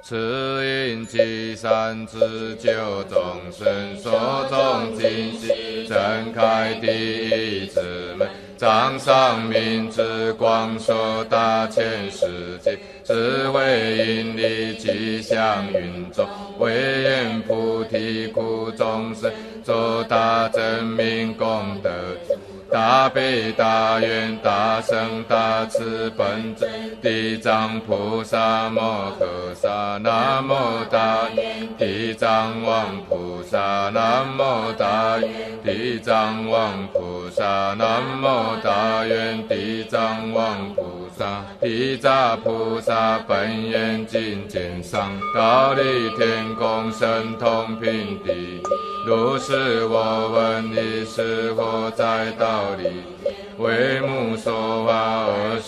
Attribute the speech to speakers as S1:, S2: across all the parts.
S1: 慈应积善，自救众生所中尽息，睁开第一之门，掌上明之光，说大千世界，智慧引力吉祥云中，唯愿菩提苦众生，做大真明功德。大悲大愿大圣大慈本尊地藏菩萨摩诃萨，南无大愿地藏王菩萨，南无大愿地藏王菩萨，南无大愿地藏王菩萨。地藏菩萨本愿境界上，忉利天宫神通平地，如是我闻，你是否在道理？为母说法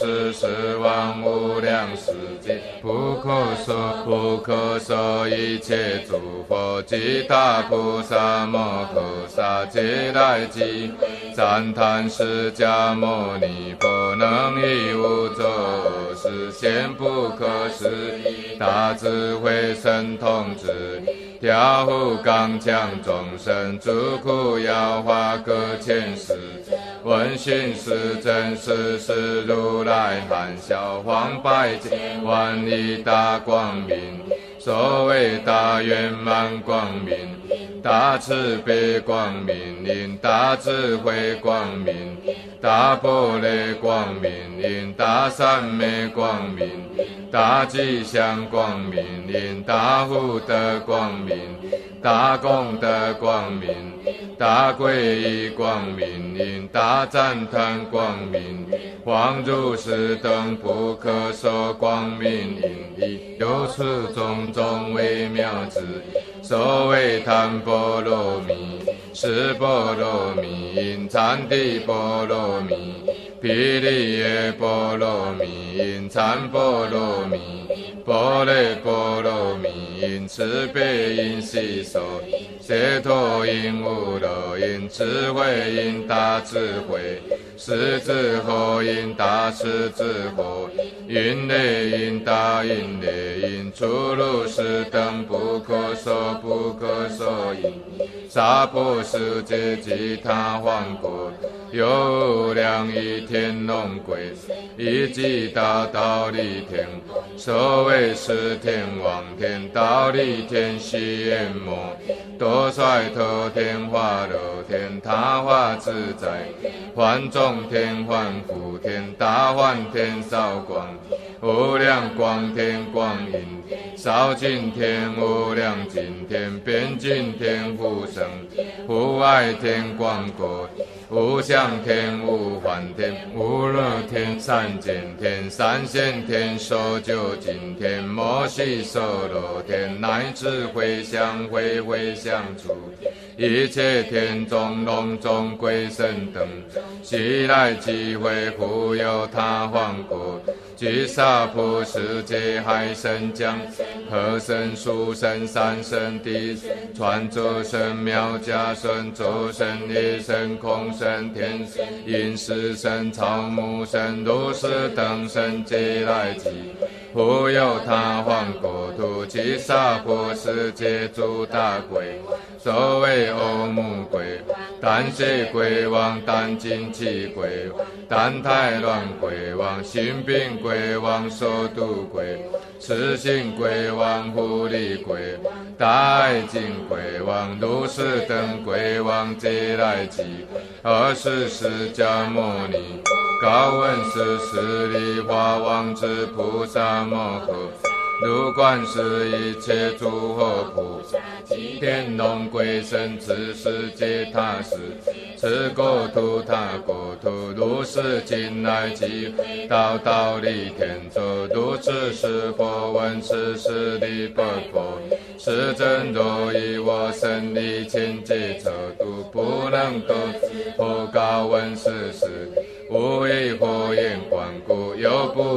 S1: 24万无量世界，不可说一切诸佛，及大菩萨摩诃萨，皆来集赞叹释迦牟尼佛，能以无作恶事，现不可思议大智慧神通之力，调伏刚强众生，诸苦妖化各千世，闻讯是真实是如来含笑黄白界，万里大光明。所谓大圆满光明，大慈悲光明，大智慧光明，大般若光明，大三昧光明，大吉祥光明，大福德光明，大功德光明，大皈依光明，大赞叹光明，黄如是等不可说光明因义，由此种种微妙之意。所谓檀波罗蜜、释波罗蜜、因禅地波罗蜜、毗梨耶波罗蜜、因禅波罗蜜、般若波罗蜜、因慈悲因喜受、解脱因无漏、因智慧因大智慧、狮子火因大狮子火、云雷因大云雷、因诸如是等不可说不可说因，娑婆世界及他王国，有无量亿天龙鬼，以及大忉利天，所谓十天王天、忉利天、须阎摩、多帅头天、化乐天、他化自在、幻众天、幻福天、大幻天、少光、无量光天、光阴、少尽天、无量尽天、边尽天、护生、护爱天、光国、无相天、无幻天、无热天、三见天、三现天、受究竟天、摩悉娑罗天，乃至回向处，一切天中龙中鬼神等，悉来集会护佑他皇国。具萨婆世界海神将，河神、树神、山神、地神、传咒神、妙家神、周神、夜神、空神、天神、饮食神、草木神、如是等神皆来集护佑他皇国土。具萨婆世界诸大鬼，所谓欧母鬼、胆血鬼王、胆精气鬼王、胆太乱鬼王、心病鬼王、首都鬼、痴心鬼王、狐狸鬼、大爱精鬼王、如是等鬼王皆来集。24释迦牟尼高闻十力华王之菩萨摩诃，如观世一切诸佛菩萨，及天龙鬼神，此世界他世，此国土他国土，如是今来集到忉利天洲，如此是佛闻是十力不佛，是真若以我身力千劫者度，不能得佛高闻是无以火焰观故，又不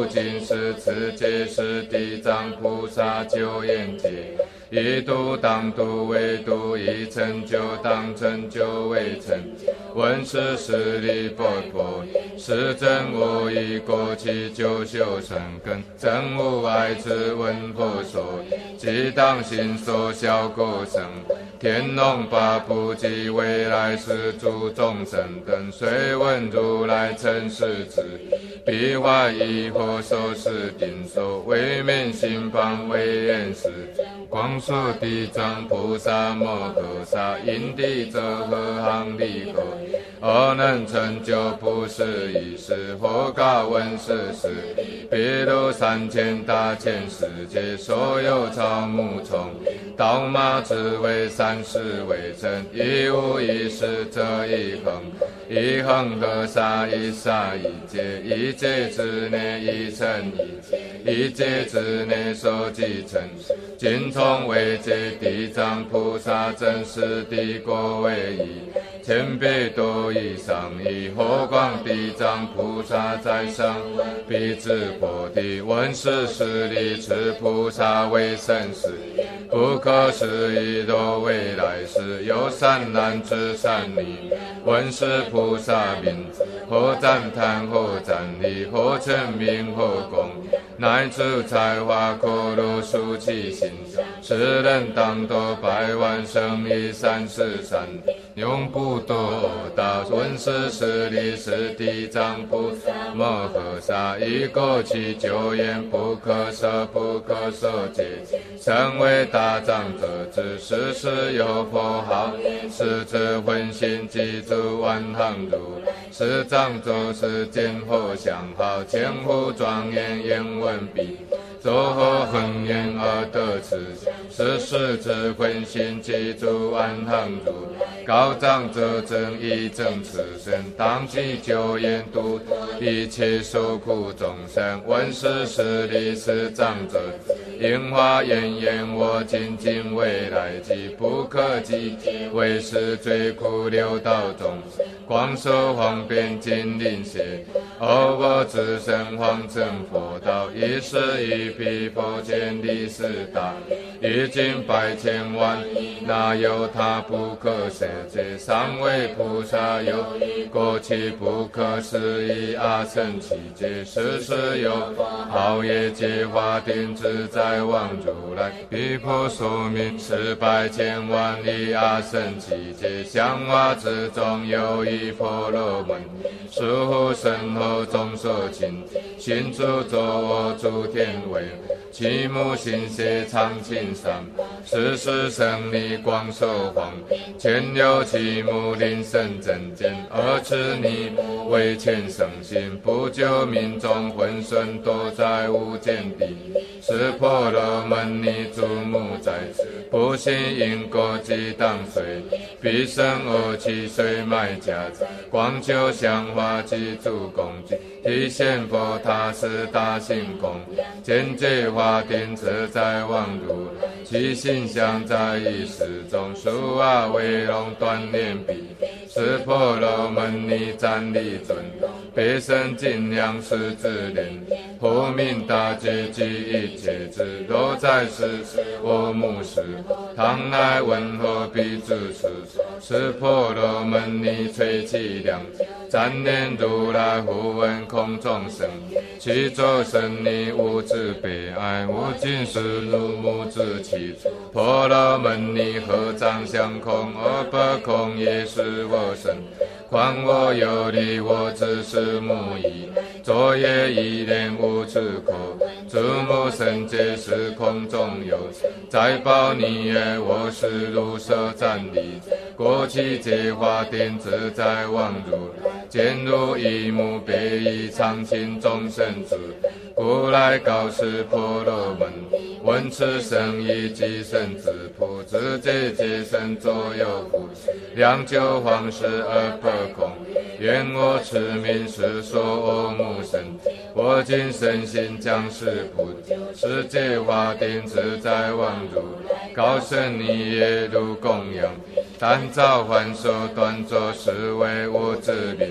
S1: 尽是此界是地藏菩萨救眼界，一度当度为度，一成就当成就为成。闻是十力波波，是真无疑过去九修善根，真无碍智闻佛说，即当心所效果生。天龙八部及未来世诸众生等，虽闻如来称是之，必怀疑惑受是定所，为名心方为言实。光说地藏菩萨摩诃萨，因地则何行利何？而能成就不是一时，或告闻是时，比如3000大千世界所有草木虫，道马之为三世为成，一无一实则一恒，一恒何杀一杀一劫，一劫之内一成一劫之内所继承。今从为界地藏菩萨真实地果为一，千倍多以上以火光地藏菩萨在上，必至菩提闻是十力持菩萨为生死，不可思议多未来世，有善男之善女，闻是菩萨名，或赞叹或赞礼，或称名或供，乃至才华可如数其心，世人当多百万生以三世善，永不堕道。闻是十力是地藏菩萨摩诃萨，以过去久远不可舍不可舍解，成为大藏者之时时有佛号，是之混心记住万行如，是藏作是见佛相好，千户庄严言闻彼，作何恒言而得此，是时之混心记住万行如，高藏者真以正此身，当即久远度一切受苦众生。闻是十力是藏者，应化严严我今今未来即不可及，为是最苦六道中，光受方便尽临邪，而我自身方成佛道，一时一彼佛前力士大，已经百千万，哪有他不可舍解？三位菩萨有过去不可思议阿僧祇劫，时时有好业界华定自在王如来，彼佛说明是百千万亿阿僧祇劫，香花之中有一婆罗门，疏忽身后众所亲，心住作我诸天位，其目心血常青山，时时胜利光寿皇，前有其目临胜真见，而此你为前生心，不救民众浑身多在无间地，是婆罗门尼注目在，不信因果即当随，必生恶气虽卖家，光求香花及诸恭敬，体现佛他是大行功，见解华定自在王如，其形象在一时中，树瓦为龙锻炼彼，是婆罗门尼站立尊，别生尽量是自怜，护命大觉及一切之，若在世我目视，唐来问何必至此？是婆罗门尼垂其量，赞念如来护闻空众生，其作生尼无知悲哀，无尽是如母之气，婆罗门尼合掌相空，而不空也是我身，况我有理我只是母已，昨夜一念无此口，诸母生皆是空中有，再报你也我是如舍站立，过去皆华定自在王如，见如一目别以常情众生之，故来告示婆罗门，闻此生以即生之谱，自界皆生左右谱，良久方式而不空，愿我持名是说我母身，我今身心将是谱，世界华定自在王如，高僧你也如供养，但造还所断作是为我之名，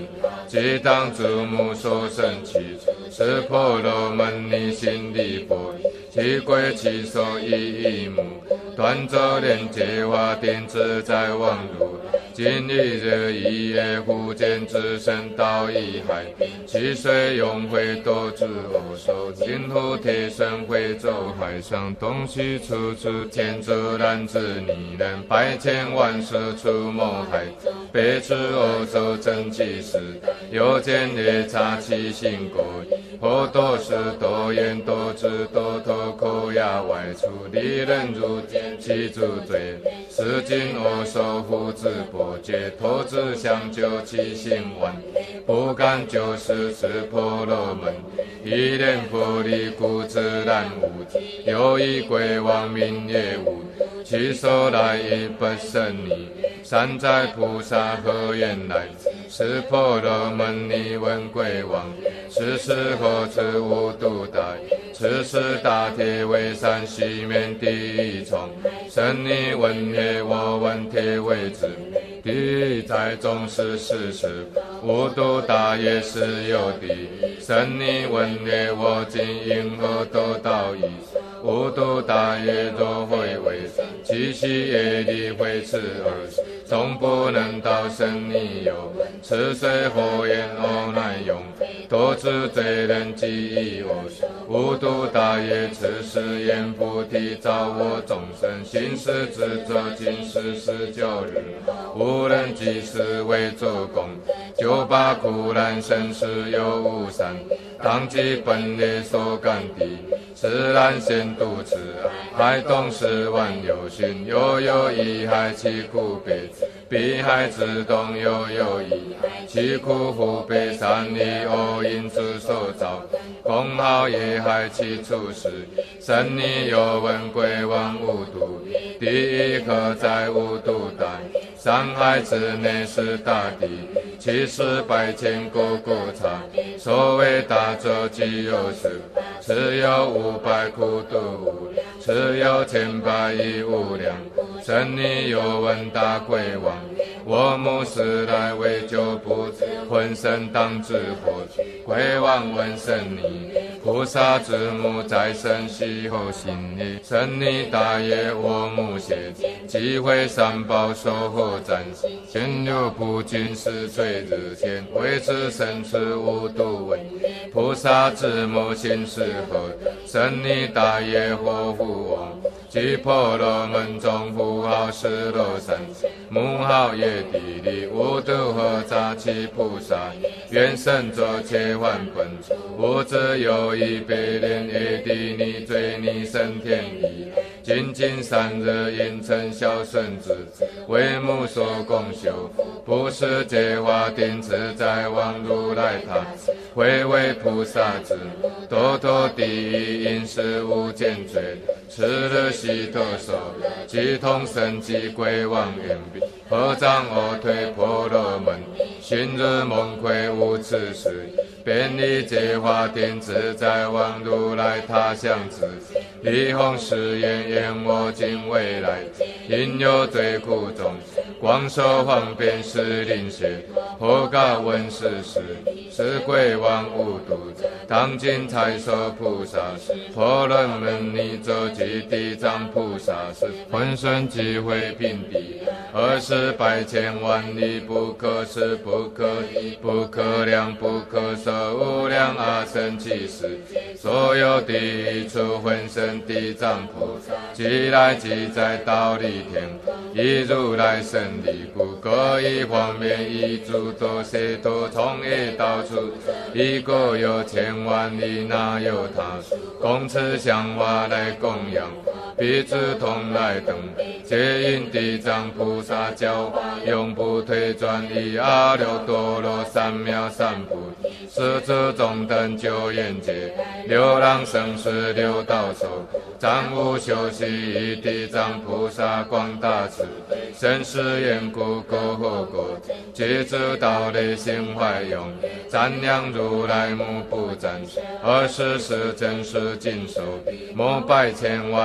S1: 即当注目所生起，是婆罗门尼心力波，其归其所依依目，断则连结华定自在王如，今日日一夜忽见自身道一海，其水永会多之偶手，今后贴身会走海上，东西处处天自然之泥人，百千万世出谋海，北至欧洲真其时，又见夜叉其心果，或多时多言多智多头口牙外出，离人如见其主罪，是今我守护之波劫，托之相救其心顽，不敢就是是婆罗门，一念佛力故自然无，又以鬼王名也无，其手来亦不胜尼，善哉菩萨何言来？是婆罗门尼问鬼王，此时何处无度大？此时大铁为山西面第一重，神尼问也，我问铁为之。第一在中是事实，无度大也是有敌。神尼问也，我今因何得道矣？无度大也若会为，其息业力会此耳，终不能到神尼有。此虽火焰而难用，多知罪人即以我。无度大也，此时言菩提照我众生，行施之者今世19日，无人即时为作功，就把苦难生死有无善，当即本业所感地，自然先度此海东10万有寻，又有一海其苦悲，彼海之东又有一海，其苦湖北山里偶因之所造，公号也海其处时，神尼又问鬼王无度，第一何在无度大？山海之内是大地，其实百千个国刹，所谓大者即有时，此有500苦度无，此有1800亦无量。神尼又问大鬼王，我母时来为救不浑身当之火。鬼王问神尼，菩萨之母在生死后行礼。神尼答也，我母邪，即会三宝守护战，千流不尽是罪日前，为此生此无度问。菩萨之母心是何？神尼答也，或复王，即婆罗门中呼号是罗山，母号也地利，无度何杂其菩萨，愿生作切换本，无知有一悲怜耶地尼罪尼生天意，精进3日应成孝顺之，为母所共修，不是结华定自在王如来他，会为菩萨之多多第一因是无间罪，次日悉得受，即同生即归王言彼，合掌而退婆罗门，旬日蒙愧无此事，便利结华定自在王如来他相之，离弘誓言言我今未来，因有罪苦中，光受方便是灵血，何告问世事，是鬼王无度，当今才受菩萨，婆罗门尼者即地藏菩萨是，浑身即会平地，而是百千万里不可思不可议不可量不可舍无量阿僧祇世，所有第一处浑身地藏菩萨，即来即在忉利天，以如来神力故，各一方面以诸多谁多从一到处，一个有千万里哪有他，供此香花来供养，彼此同来等，皆因地藏菩萨教化，永不退转，以阿耨多罗三藐三菩提，是此中等九眼界，流浪生死六道受，暂无休息，以地藏菩萨广大慈悲，生死缘故各何果，皆知道内心怀用，赞扬如来目不暂，24时真实尽受，莫百千万里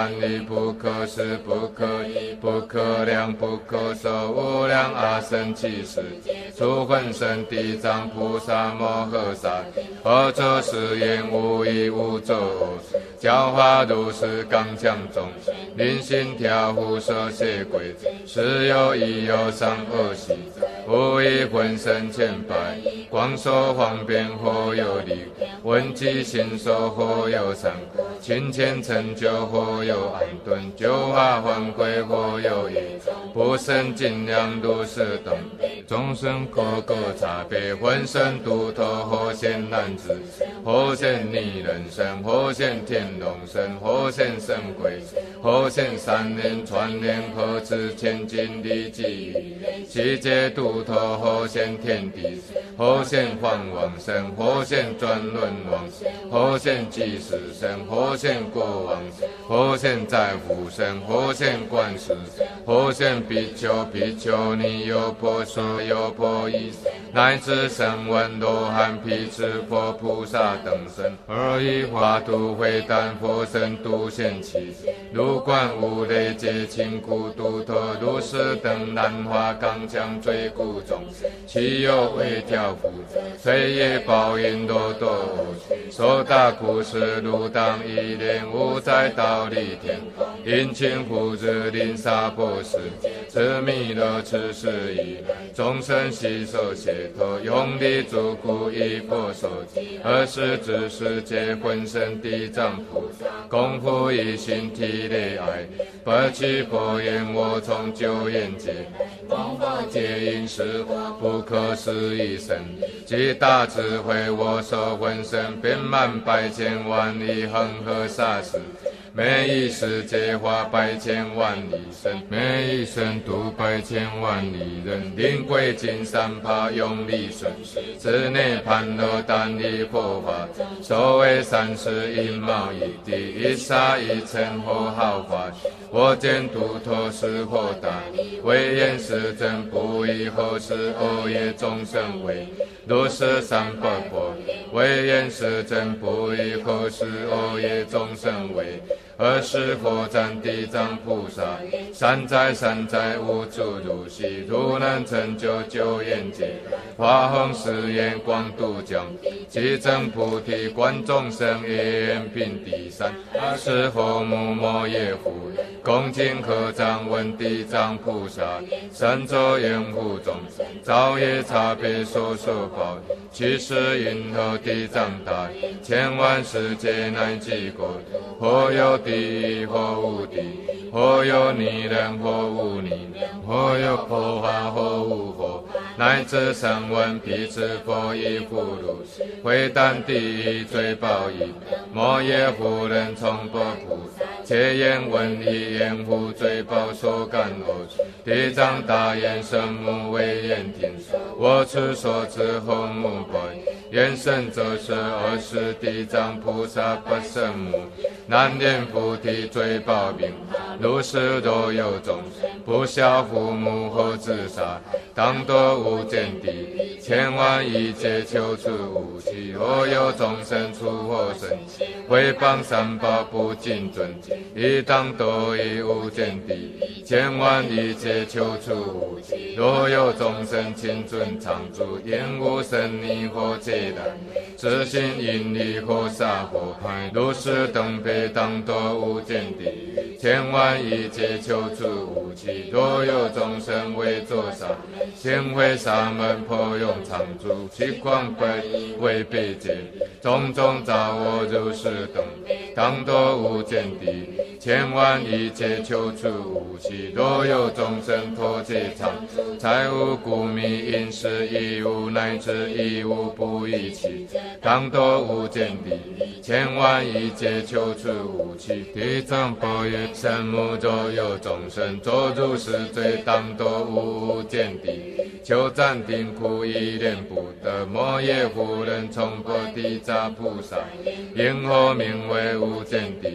S1: 不可思不可议不可量不可受无量阿僧祇世诸魂身地藏菩萨摩诃萨，何者是言无一无作恶，教化如是刚强众，令心调伏舍邪鬼，是有一有三恶习，无一浑身千百，光说方便或有力，闻机心受或有善，勤俭成就或有安顿，救化还归或有益，不胜尽量如是等。众生各个差别，浑身独头或现男子，或现女人身，或现天龙身，或现神鬼，或现三年传年，或知千金力际遇，其皆独头或现天地，或现梵王身，或现转轮王，或现祭司身，或现国王，或现在夫身，或现官司，或现比丘、比丘尼、优婆塞、优婆夷，乃至声闻、罗汉、辟支佛、菩萨等身，而以化度会担佛身度现其，如观无类皆亲故独头，如是等难化刚强最故中，其有为调伏，虽业报应多多，受大苦事如当一念，无在道理天，因亲护之临沙波斯，自弥勒此事矣。众生悉受解脱，用力足故以佛所记，而是知世界浑身地藏菩萨，功夫一心体内爱，不取佛言我从九眼界，光佛界因是不可思议身，即大智慧我手浑身遍满百千万里恒河沙石，每一世界化百千万里身，每一生度百千万里人，临归尽三法用力顺时，自内盘罗单一佛法，所谓三世一毛一地，一沙一尘或好法，我见度脱是或大，唯言是真不异，或是恶业众生为，如是三不破，唯言是真不异，或是恶业众生为，而是佛赞地藏菩萨，善哉善哉无诸如是，如能成就九眼界，化宏誓言光度将，即证菩提观众生业缘品第三，二是佛母摩耶夫，恭敬合掌问地藏菩萨，身作掩护众，造业差别所受报，其是因何地藏大，千万世界乃至国，或有地狱或无地，或有泥人或无泥，或有佛法或无佛，乃至声闻辟支佛以福禄，会担地狱罪报应，摩耶夫人从不菩萨，切言闻以掩护罪报所感恶，地藏大言圣母为言听，我此所知后母报，言圣则是二十地藏菩萨不圣母，难念菩提罪报病，如是若有众不孝父母或自杀，当多无间地，千万亿劫求出无期，若有众生出火生，毁谤三宝不敬尊，亦当多于无间地，千万亿劫求出无期，若有众生亲尊常住，厌恶神尼或戒难，自信因力或杀或害，如是等辈当多无间地，千万亿劫求出无期，若有众生为作杀，先会沙门破用常住，其光不为被戒，种种造我如是等，当多无间地，千万亿劫求出无期，若有众生脱戒常，财无故迷因是亦无，乃至亦无不异期，当多无间地，千万亿劫求出无期，地藏般若圣母若有众生作如是罪，当多无间地，求暂定苦一念不得，摩耶夫人从不地藏菩萨，因何名为无间地？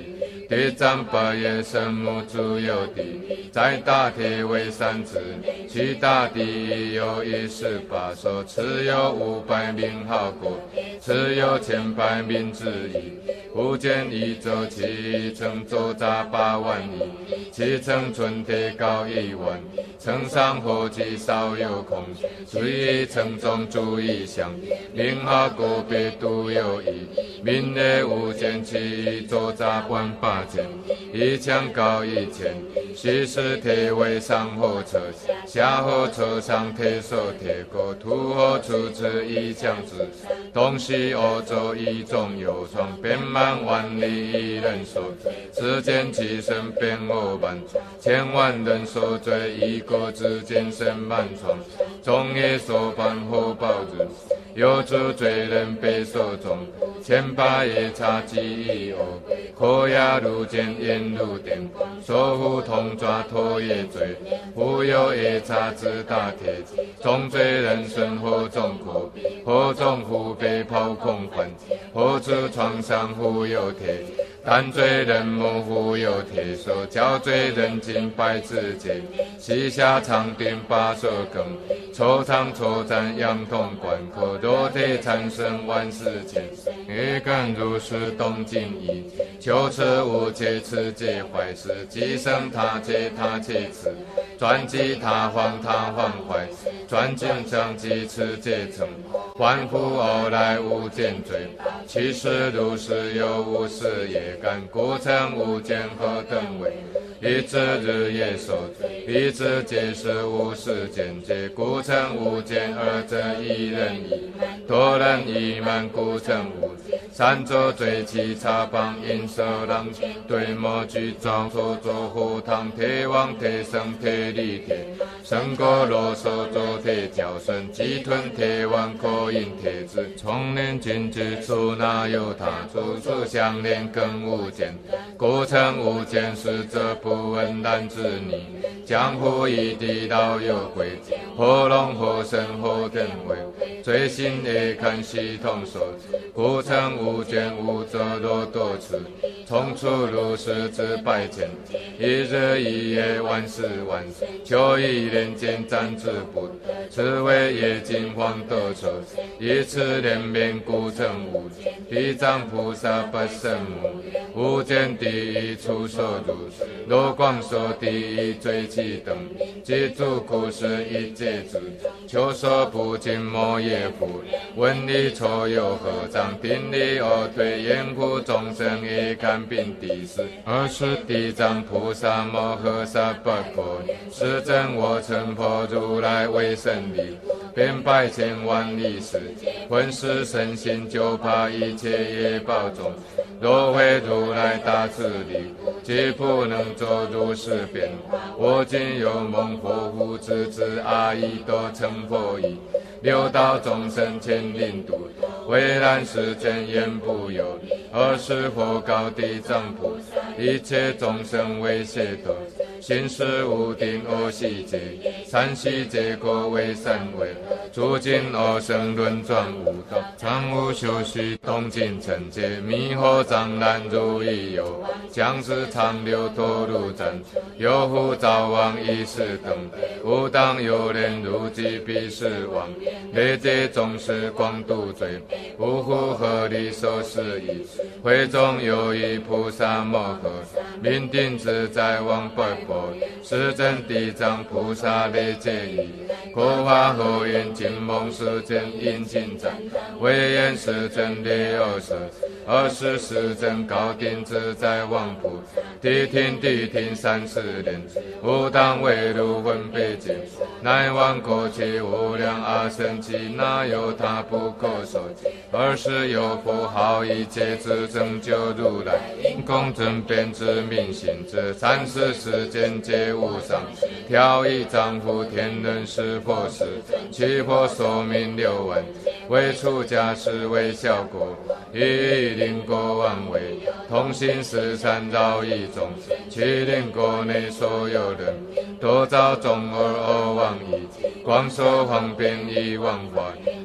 S1: 地藏八叶圣母主有地，在大铁为三子，其大地有118所，持有500名号国，持有1000名之一。无间宇宙其乘周匝8万亿，其乘春铁高1万，乘上火气少有空，随意乘中诸意象，名号国别独有一，名列无间其周匝万8千，一枪高1000，须是铁为上火车，下火车上铁手铁锅，土火出自一枪子，东西欧洲一种有床，遍满万里一人手，世间其身遍5万，千万人所追，一国之间身满床，中夜所伴火爆日，有主罪人被所中，千把夜叉记忆偶，口牙如剑眼如电，手扶铜抓头也罪，忽有夜叉之大铁，中罪人生火中火，火中忽被炮空环，火之床上忽有铁，但罪人模糊有铁手，教罪人敬拜之节，膝下长钉把手更，抽长抽斩羊筒关口，肉体产生万世间，欲根如是动静意，求持无界持戒坏事，即生他戒他戒持，专记他荒坏，专经上即持戒成，还复而来无间罪，其实如是有无事也干，故称无间何等为，一知日夜守，一知皆是无世间界，故称无间二者一人一，多人一满故称无，三周罪其茶棒因色浪，对魔具造所作火堂铁王铁生铁力铁，生果罗手作铁角身，鸡吞铁王口引铁子，从年尽之处哪有他，处处相连更无间，故称无间使者不闻难之逆，江湖一地道有鬼，火龙火神火灯为，最心也看系统手，故称无间无者若多次，从处如是之百千，一日一夜万事万，求一连间暂之不，此为业尽黄得手，以此连绵故称无，地藏菩萨不胜母，无间第一处所入，罗光所第一最其等，即诸苦是一切之，求所不尽莫也复，闻理错有合掌，定力而对掩护众生一干并第四，二是地藏菩萨摩诃萨不破，是真我成破如来为神力，遍百千万里时，闻是身心就怕一切业报中，若为如来大慈力，即不能作如是变，我今有梦佛护之子阿逸多成佛意，六道众生千灵度，唯然世间言不有，二是佛告地藏菩萨，一切众生为解脱，心是无定而悉界，三悉界果为三位，诸尽而生轮转无道，常无休息动静成界，迷惑障难如意有，将是长流多如战，有乎早亡一时等，无当有人如即必是亡，累劫总是光度罪，无乎合理所示意，会中有一菩萨摩诃，明定自在王不破，是真地藏菩萨累劫意，果化后言金梦世间因尽展，唯言是真列有色，二是世真高定自在王菩，谛听30年，无当为如分别界，乃王过去无量阿僧祇，哪有他不可受？二是有佛号一切之成就如来，因公正遍知明行之，三是世间皆无上，调一丈夫天人是佛事，其佛寿命6万，为出家士为效果，一令国王为，同行13绕一众，其令国内所有人，多造众而亡矣，光说方便以王法，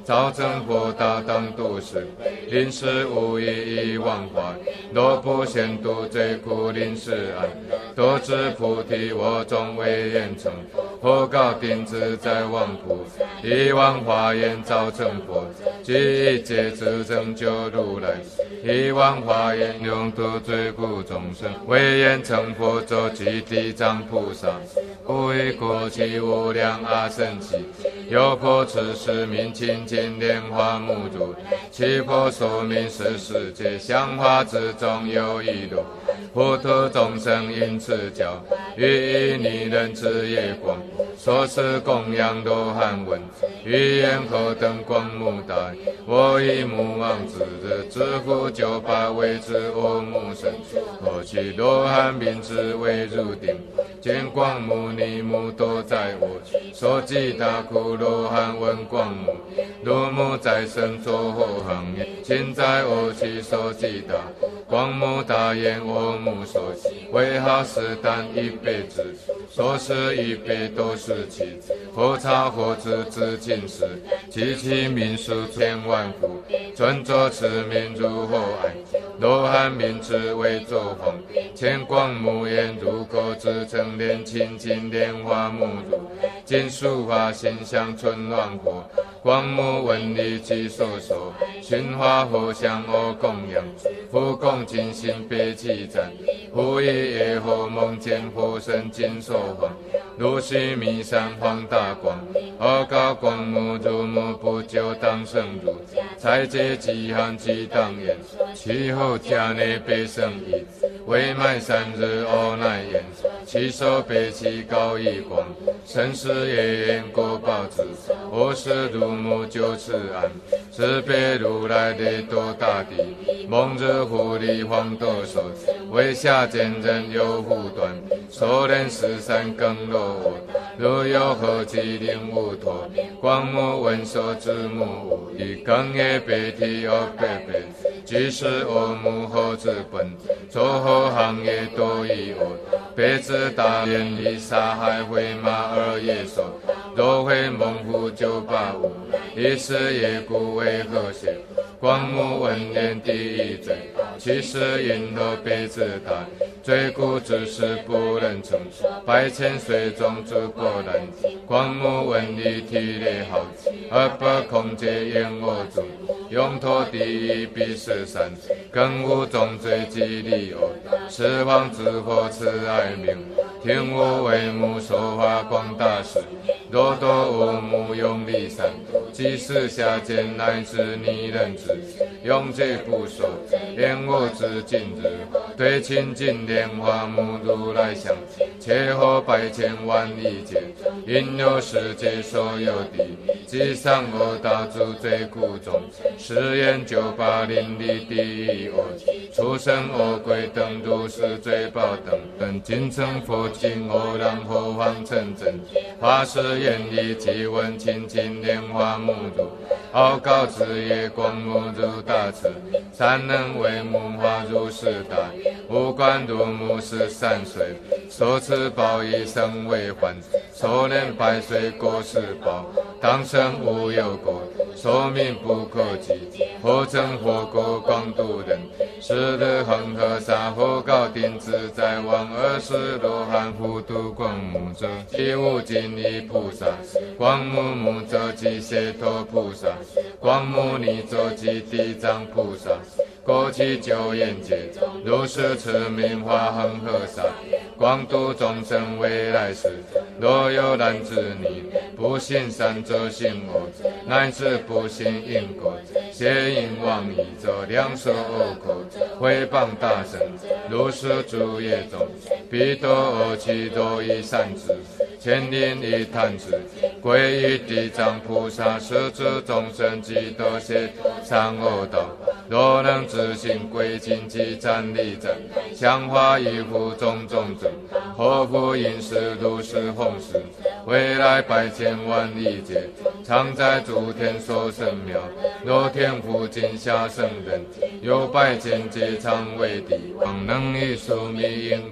S1: 造成佛大当度世，临时无一忘怀。若不现度罪苦临时安，多知菩提我终为愿成。佛告定自在王菩，以王华严造成佛，即一切自成就如来。以王华严永度罪苦众生，为愿成佛作具地藏菩萨。无以过其无量阿僧祇，有佛持世名清净莲花目如，其佛所名是世界香花之中有一朵。普度众生因此教，于一泥人之夜光，所施供养罗汉文，于言何等光目大？我以目望之日，知乎98为之我目神，何其罗汉名之为入定，见光目尼目多在我，所记大苦罗汉闻光目，如目在身作后行业，今在我其所记大光目大言我目所为好事但一辈子，所施一辈都是其佛刹火之至尽时，及其名数千万户，尊作此名如后爱，罗汉名之为作皇，千光目眼如口之成莲清净莲花目如，尽数法心相存乱火，光目闻离其所受，寻花火香而供养，复供尽心悲泣赞，忽一夜后梦见佛身金手环，如须弥山放大光，而高光目如目不久当生如，才解饥寒即当言，其后家内悲生意，未满3日而乃言，其手悲泣高一光，生死夜言过报之，我是如目就此安，是别如来的多大地，梦日护理黄斗手，为下见人有护短，所人13更落我，如有何其令无脱，光目闻所之目无，以更也悲啼而悲悲，即是我目后之本，作后行业多一我，悲之大言以杀害回马而野兽，若会猛虎985，以是也故为和谐，光目闻言第一罪，其实因何悲之大，罪故之事不能成，百千岁中诸波澜，光目闻离体类好，而不空界言我主，永脱第一必是善，更无重罪及利恶，十方之佛慈爱名，听我为目说法光大士，若多无目用力善，即使下贱乃至逆人之，永罪不受，言我之今日，对清净莲花目如来相，切合百千万亿劫，因有世界所有地，即上恶道诸罪苦中，誓言980里第一恶，畜生恶鬼等如是罪报等，今成佛经偶然后方成真，法师言语即闻清净莲花目如，傲高之业光目如大慈，善能为目花如是大，无观如目13岁，所持宝以生为还，所念百岁过世宝，当生无有过，寿命不可及，佛成佛国光度人，是日恒河沙佛告定自在王20罗汉复度光目者，即无尽意菩萨，光目目者即解脱菩萨，光目尼者即地藏菩萨，过去9眼界，如是持名华恒河沙，光度众生未来世，若有难之逆，不信善则信恶，乃至不信因果，邪淫妄语者两手恶口，诽谤大神，如是诸业中，彼多恶趣多以善之，千灵以贪之，归于地藏菩萨，是诸众生即得解善恶道，若能自行归尽即赞利赞，香花一复种种种，何复因是如是弘誓，未来百千万亿劫，常在诸天所生妙，若天福尽下生人，有百千劫常为地，方能以宿密因果本，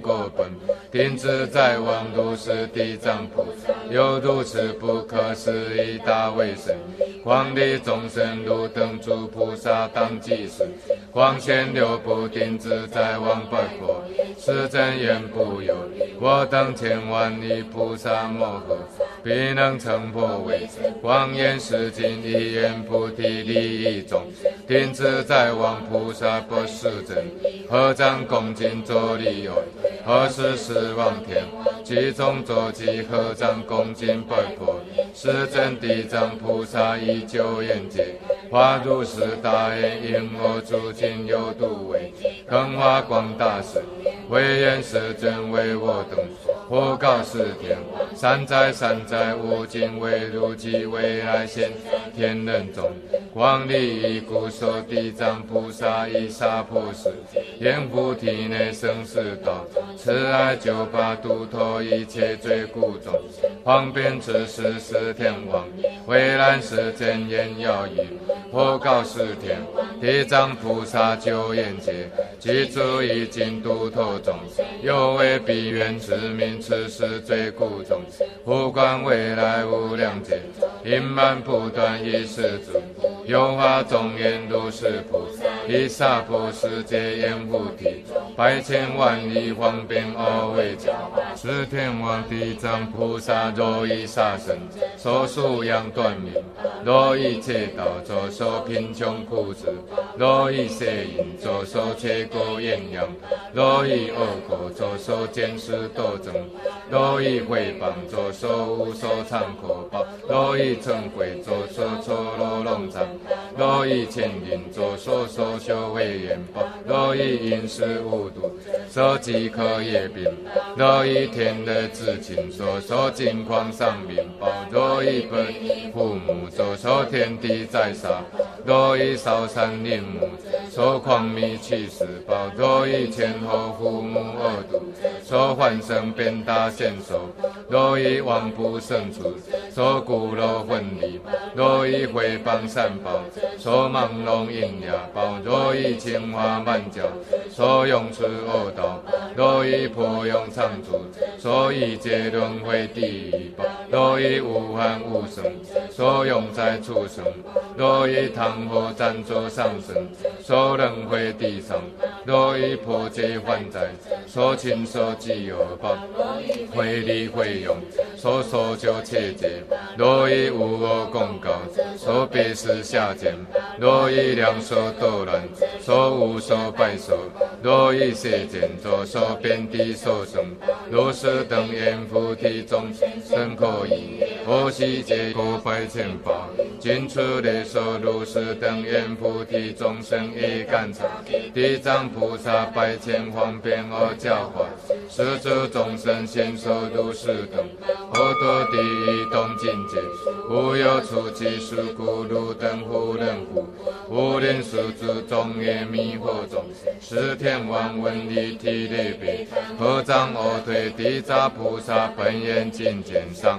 S1: 门，定自在王如是地藏菩萨，有如此不可思议大威神，广利众生如等诸菩萨当即时，光显六部定自在王拜佛，是真言不有，我等千万亿菩萨摩诃，必能成佛为光严世经一言菩提利益众，定自在王菩萨不是真，合掌恭敬作礼有，何时十方天，其中作集合掌恭敬拜佛，是真地藏菩萨以九眼界，化如是大愿，因我诸今有度为，更化光大士，唯愿世尊为我等，佛告世天，善哉善哉，无尽为如即未来现天人中，光利益故受地藏菩萨以萨婆世，愿菩提内生死道，慈爱救拔度脱一切罪故众，方便之事是天王，未来世真言要义，佛告世天，地藏菩萨九眼界，具足已尽度脱众，有为必愿之名，此事罪故众，不观未来无量劫，因满不断一世主，有化众言如是菩萨，以萨婆世界言菩提，百千万亿方便而为教，是天王地藏菩萨若以杀生，所属养断命，若以切道，作受贫穷苦子，若以邪淫，作受切果艳阳，若以恶果，作受见识斗争，若以诽谤，作受无受忏口报，若以嗔恚，作受错罗龙藏，若以牵引，作受所修为言报，若以饮食无度，所饥渴业病，若以天的至情，所受金矿上明报，若以本父母，所受天地在杀，若以烧山林木，所狂迷去世报，若以前后父母二度，所幻生变大现手，若以妄不胜处，所骨肉分离，若以诽谤善报，所盲聋喑哑报，若以情花满教，所用持恶道，若以破用常住，所以劫轮回地狱报，若以无憾无生，所用在畜生，若以汤火暂作上升，所轮回地上，若以破戒还债，所亲所记有报，会利会用，所所求切戒，若以无恶公告，所别事下贱，若以良所斗乱，所无所败所，若以邪见，作所遍地所生，如是等言菩提众生可以，佛悉皆过百千法，尽出列所如是等言菩提众生亦敢察，地藏菩萨百千方便而教化，是诸众生现受如是等，佛多地狱东境界，无有出其数故如等忽人乎，无令数诸众也迷惑众，是天王闻离体类别，合掌而退地藏菩萨本愿境界上。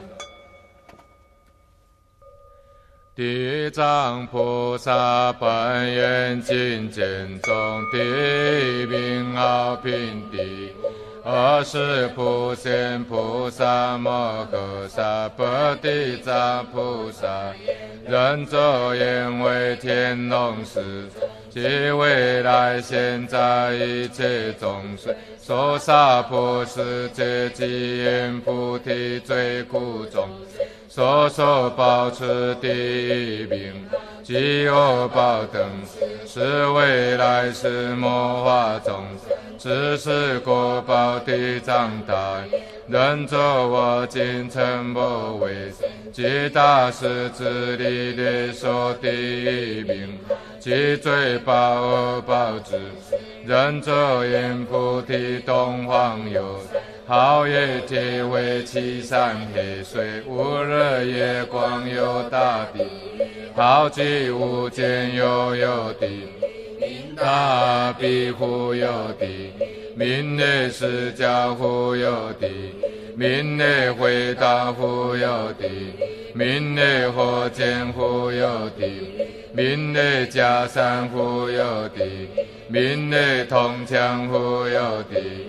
S1: 地藏菩萨本愿境界中，地名号品地，二是普贤菩萨摩诃萨婆地藏菩萨，人作言为天龙师，即未来现在一切众生，所萨婆世界即言菩提最苦众，所受报持地狱名，即恶报等，是未来世魔化众，只是果报地藏大，人作我今成不为，即大师之力略说地狱名，即罪报恶报之，人作言菩提东方有，好夜体为七山黑水，无热月光有大地，好极无间有地，大庇护有地，名列释迦护有地，名列回答护有地，名列火箭护有地，名列迦山护有地，名列铜墙护有地，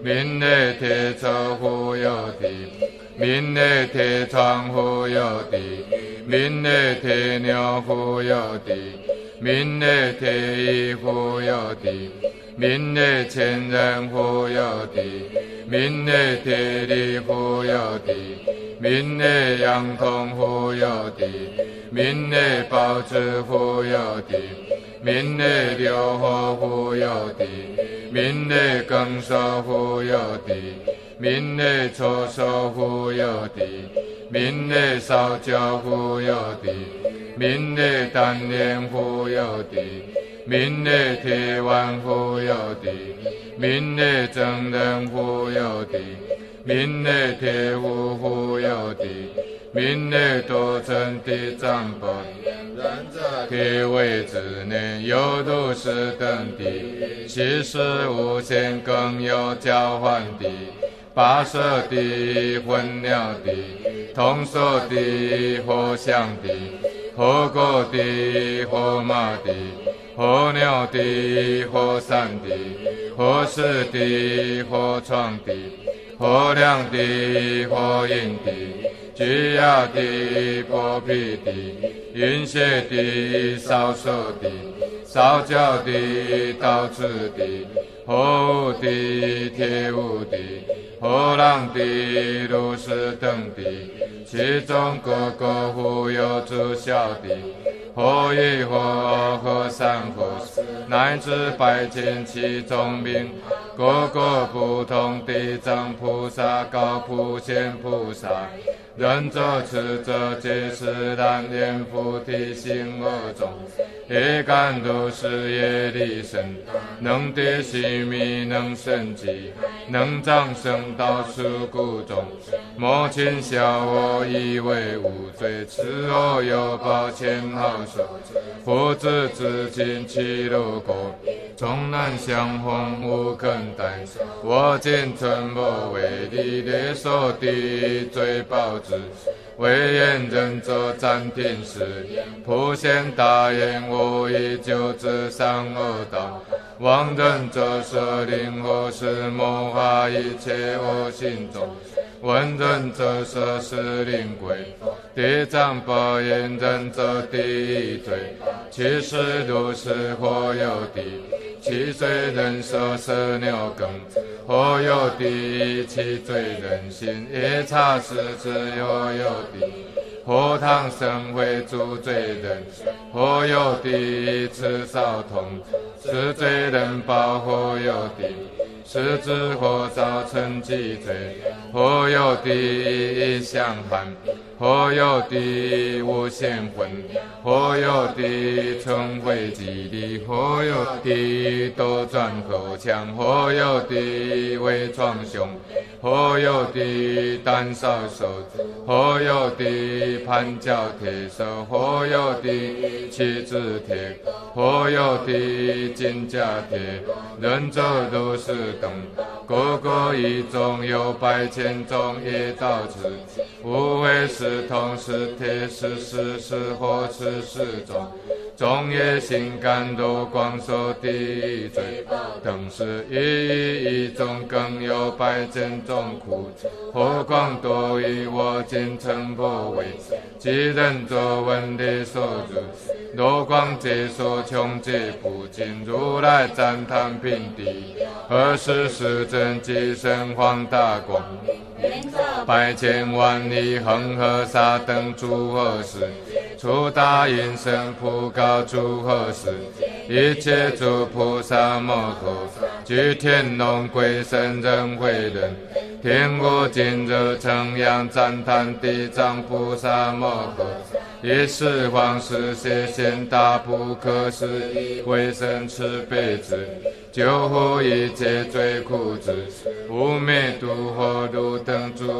S1: 名列铁车忽有地，名列铁床忽有地，名列铁牛忽有地，名列铁衣忽有地，名列前人忽有地，名列铁力忽有地，名列羊童忽有地，名列宝子忽有地，名列流火忽有地，名列更手忽有地，名列搓手忽有地，名列烧焦忽有地，名列单连忽有地，名列铁腕忽有地，名列真人忽有地，名列铁物忽有地，名列多层地藏宝，铁位之内有如是等地，其实无限更有交换地，八舍地、混了地、通所地、火象地、火果地、火马地、火鸟地、火山地、火石地、火床地、火亮地、火印地、巨亚地、波皮地、云血地、烧手地、烧焦地、刀刺地、火舞地、铁舞地、火浪地、如是等地，其中各个忽有诸小地，火与火、火山火，乃至百千其中名，各个不同地藏菩萨、高普贤菩萨，仁者、智者，皆是然言菩提心而种，也敢如是业力身，能得须弥，能生极，能长生到处故中，莫轻笑我，以为无罪，此我有报千好手，佛子之亲其如果，终难相逢无肯待，我今存莫为力列所地罪报之，唯愿仁者暂停时，普贤大言，我以救之三恶道，妄仁者舍令我是魔化一切我心中，闻仁者舍是令鬼，地藏宝言仁者第一罪，其实如是火有地，其罪人舍舍牛羹，火有地，其罪人心夜叉世之火有地，火烫生会诸罪人，火有地，持扫筒，是罪人报火有地，是之火造成其罪，火有地相寒，火有地无限魂，火有地春会激励，火有地斗转口腔，火有地为壮胸，火有地胆少手，火有地盘脚铁手，火有地气质铁，火有地金甲铁，仁者如是等，各个一种有百千种业道之，无为是同是铁是是是火是是种，众业心甘柔光受第一罪，等是一种更有百千种苦，火光多于我今成不为，其人作闻力所入，罗光皆所穷皆不尽，如来赞叹平地，何时世真即生放大光，百千万里恒河沙等诸何事，出大音声普告诸何事，一切诸菩萨摩诃，具天龙鬼神人会人，天国今日称扬赞叹地藏菩萨摩诃，一时方世谢贤大不可思议为神慈悲之，救护一切罪苦之，无灭度火如等诸菩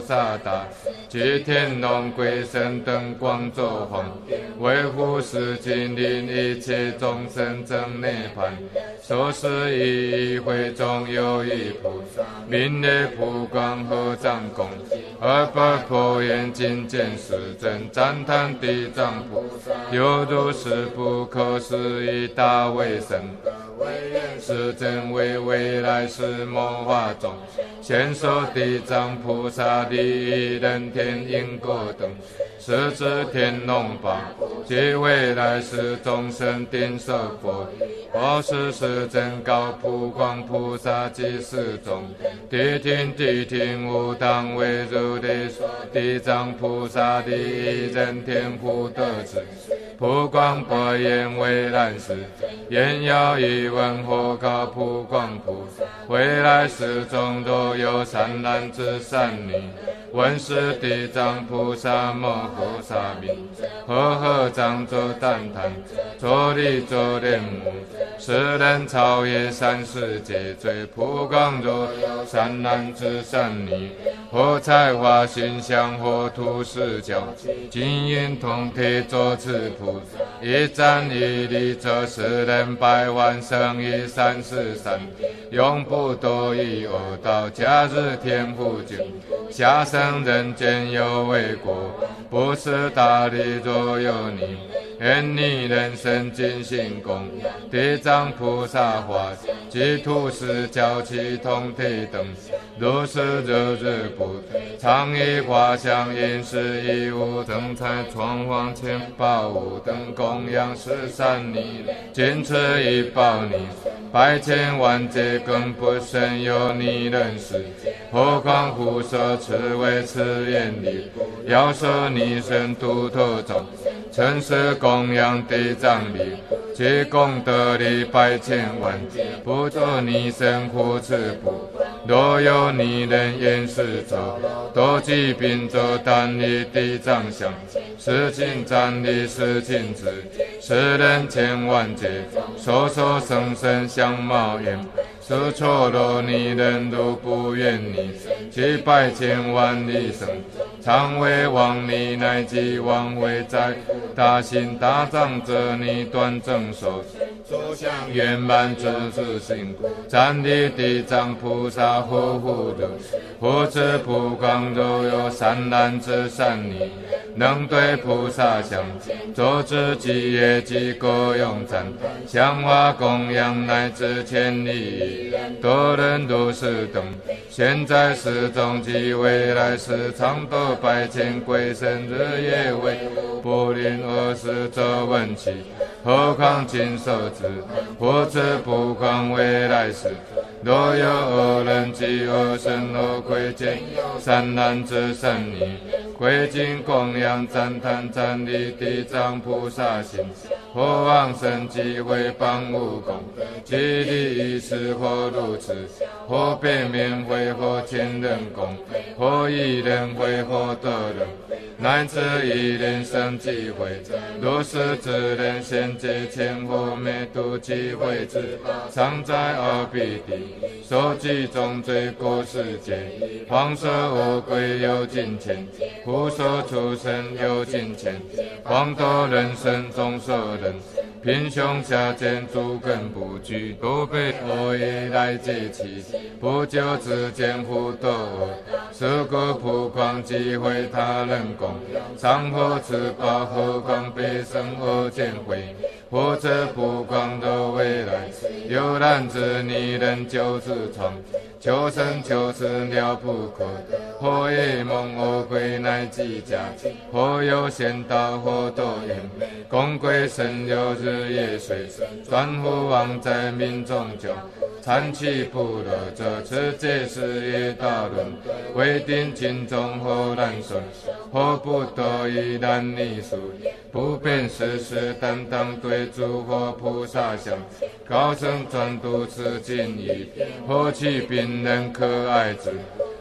S1: 萨达，具天龙鬼神灯光作皇，维护世间令一切众生证涅槃。说是一会中有一菩萨，名列普光合掌功，二百破眼金见世尊，赞叹地藏菩萨，犹如是不可思议大威神。世尊为未来世末法中，现说地藏菩萨利益人天因果等，是指天龙八部，即未来世众生定受佛。或是世尊高普光菩萨即世中，谛听无当为如理说，地藏菩萨利益人天福德之。普光百言未来世，言要一问或告普光菩萨，未来世中若有善男子善女，闻是地藏菩萨摩诃萨名，合掌作赞叹，作礼作莲母，世人超越三世界，最普光若有善男子善女，或才华形象，或图示教，金银铜铁作此菩萨，一赞一礼则世人百万生于三世三，永不堕于恶道，假日天福境，下生人间有为国，不是大利若有你，愿你人生尽心供，地藏菩萨化，即土施教其同体等，如是日日不退，常以花香饮食衣物正财床房钱宝物等供养十善逆，尽此一报你，百千万劫更不胜有你人世，何况护舍持为持愿力，要舍你身度脱众，曾是供养地藏力，其功德力百千万劫，不作你身护持不。若有你人言是者，多疾病者但立地藏像，是尽赞力是尽之，世人千万劫，所说生生相貌言，是错落你人如不愿你，其百千万里生，常为王力乃及王为在，大行大藏者你端正手，所向圆满之自性，赞立地藏菩萨护护的，护持普光若有善男子善女，能对菩萨像，作之己业即各用赞，香花供养乃至千里，多人如是等，现在世中及未来世常多百千鬼神日夜为不令恶事者闻其，何况尽受之，护持普光未来世，若有恶人及恶神恶鬼见善男子善女，归敬供养赞叹赞礼地藏菩萨行，或往生即为谤无功，即利益是或如此，或变免会或千人功，或一人会或得人，乃至一人生即会，若是之人现界千或灭度即会之，常在阿鼻地，所记重罪过世界，黄色恶鬼有金钱，护所畜生有金钱，黄多人生中受人，贫穷下贱诸根不具，都被恶业来接其，不久之间互斗恶，是故普光即会他人功，常获持宝何况被生恶见慧，或者普光的未来，有难之逆人救之床，求生求死了不可，或一梦恶鬼乃即家，或有仙道或多言，公鬼神流日夜水，专护王在民众中，参其不乐者，此皆是业道论，规定经中或难顺，或不得已难逆数，不便世事担当对诸佛菩萨像，高僧专读此经义，或其病人可爱之，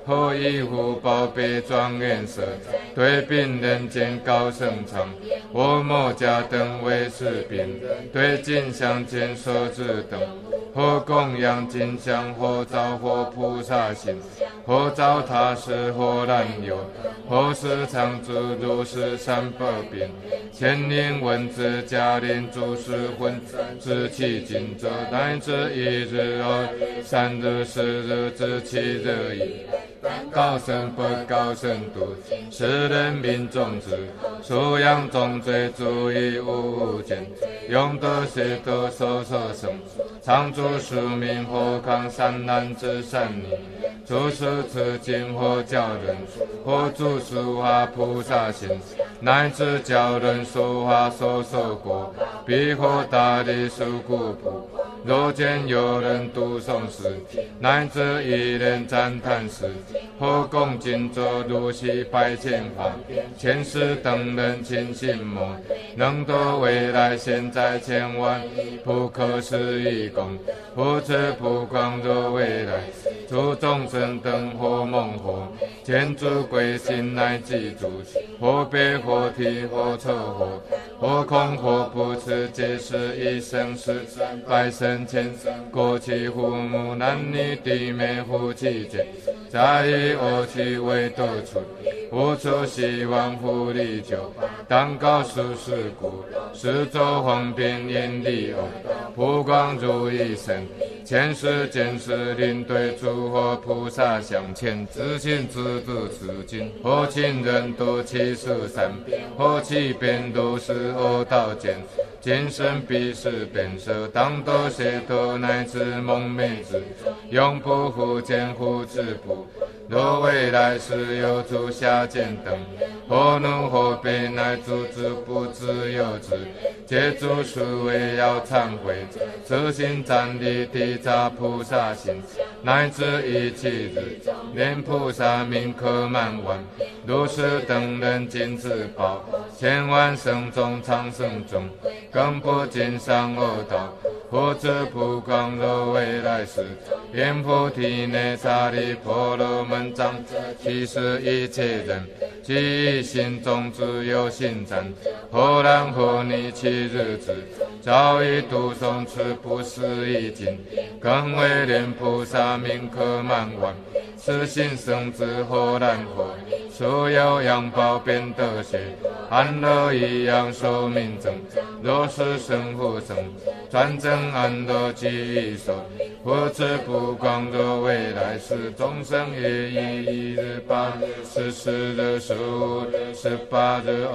S1: 何以乎宝贝庄严色，对宾人间高声唱。我莫家灯为是宾，对镜像见手指灯。或供养金香，或造或菩萨行，或造他施，或燃油，或是常住如是三宝宾。千灵文字嘉灵诸事混，知其尽者，乃至一日二三日四日至七日矣。高僧不高僧度，是人民众之素养重罪，足以无间。用德学德所生，常住庶民或抗善男之善女，诸事此经或教人，或诸书化菩萨行，乃至教人说话所受过，必或大力受故普。若见有人读诵时，乃至一人赞叹时，或恭敬者如是百千法，前世等人亲信魔，能得未来现在千万不可思议功，不知不光若未来，诸众生等或梦或见诸鬼心乃记住，或别或体或臭或空或不知，皆是一生世百生千过去父母男女弟妹夫妻间，在以恶趣为得出，无处希望福利久，当告诉事故，是周方便眼力恶，普光如一身，前世见世临对诸佛菩萨相前，自信自度此经，或亲人度其事善，或其变如是恶道间，今生必是变色，当得解脱乃至梦寐之，永不复见复之不。若未来世有诸下见等，或怒或悲乃诸之不自由之，皆诸数为要忏悔，自心赞礼地藏菩萨行，乃至一切日，念菩萨名可满万，如是等人尽自报，千万生中长生中，更不尽上恶道。或知不光若未来世，遍菩提内萨利婆罗门藏，其实一切人，即心中自有心赞，或然或逆其日子，早已读诵此不思议经，更为念菩萨名可满万，此心生之或然或，所有样报变得学，安乐一样寿命增，若是生复生，专证安乐即一手，不知不光若未来世，众生也以一日八日14日15日18日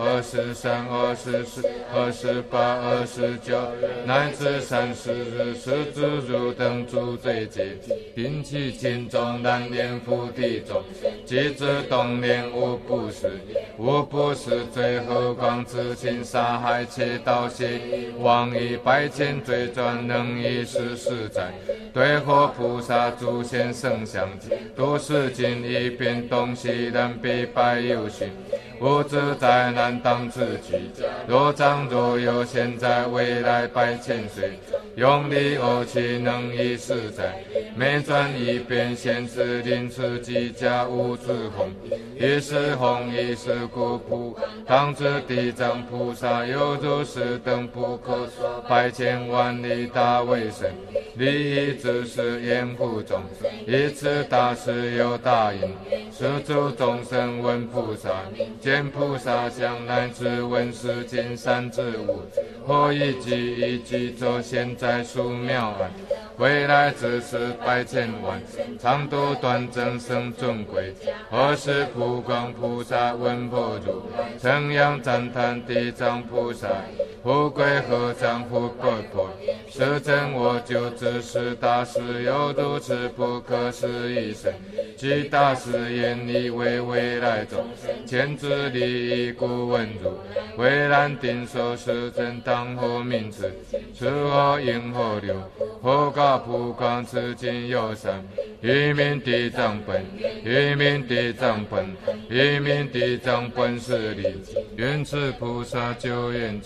S1: 23、24、28、29乃至30日，是诸如等诸罪戒，并其经中难念菩提中，即知动念无不是，无不是罪，何况自心杀害窃盗邪妄以百千罪转能以是实在，对活菩萨诸贤圣相，都是今一边东西南北百有寻，无知灾难当自举，若障若有现在未来百千岁，用力恶气能以实在，每转一边现世临此即加无自红，一是红一是故普，当知地藏菩萨有如是等不可说百千万里大威神，利益之事掩护众，以此大事有大因，是诸众生闻菩萨，见菩萨相乃至闻世间三之物，或一即一即作现在数秒安，未来之事百千万，常度端正生尊贵，何时普光菩萨闻佛如，称扬赞叹地藏菩萨，富贵合掌富贵婆，是真我就知是大事有如此不可思议神，即大事言以为未来中，前之利益故闻如，未然定说是真当何名词，此何因何流，何告普光此经有三，一名地藏本，一名地藏本，一名地藏本是理，愿此菩萨久远劫来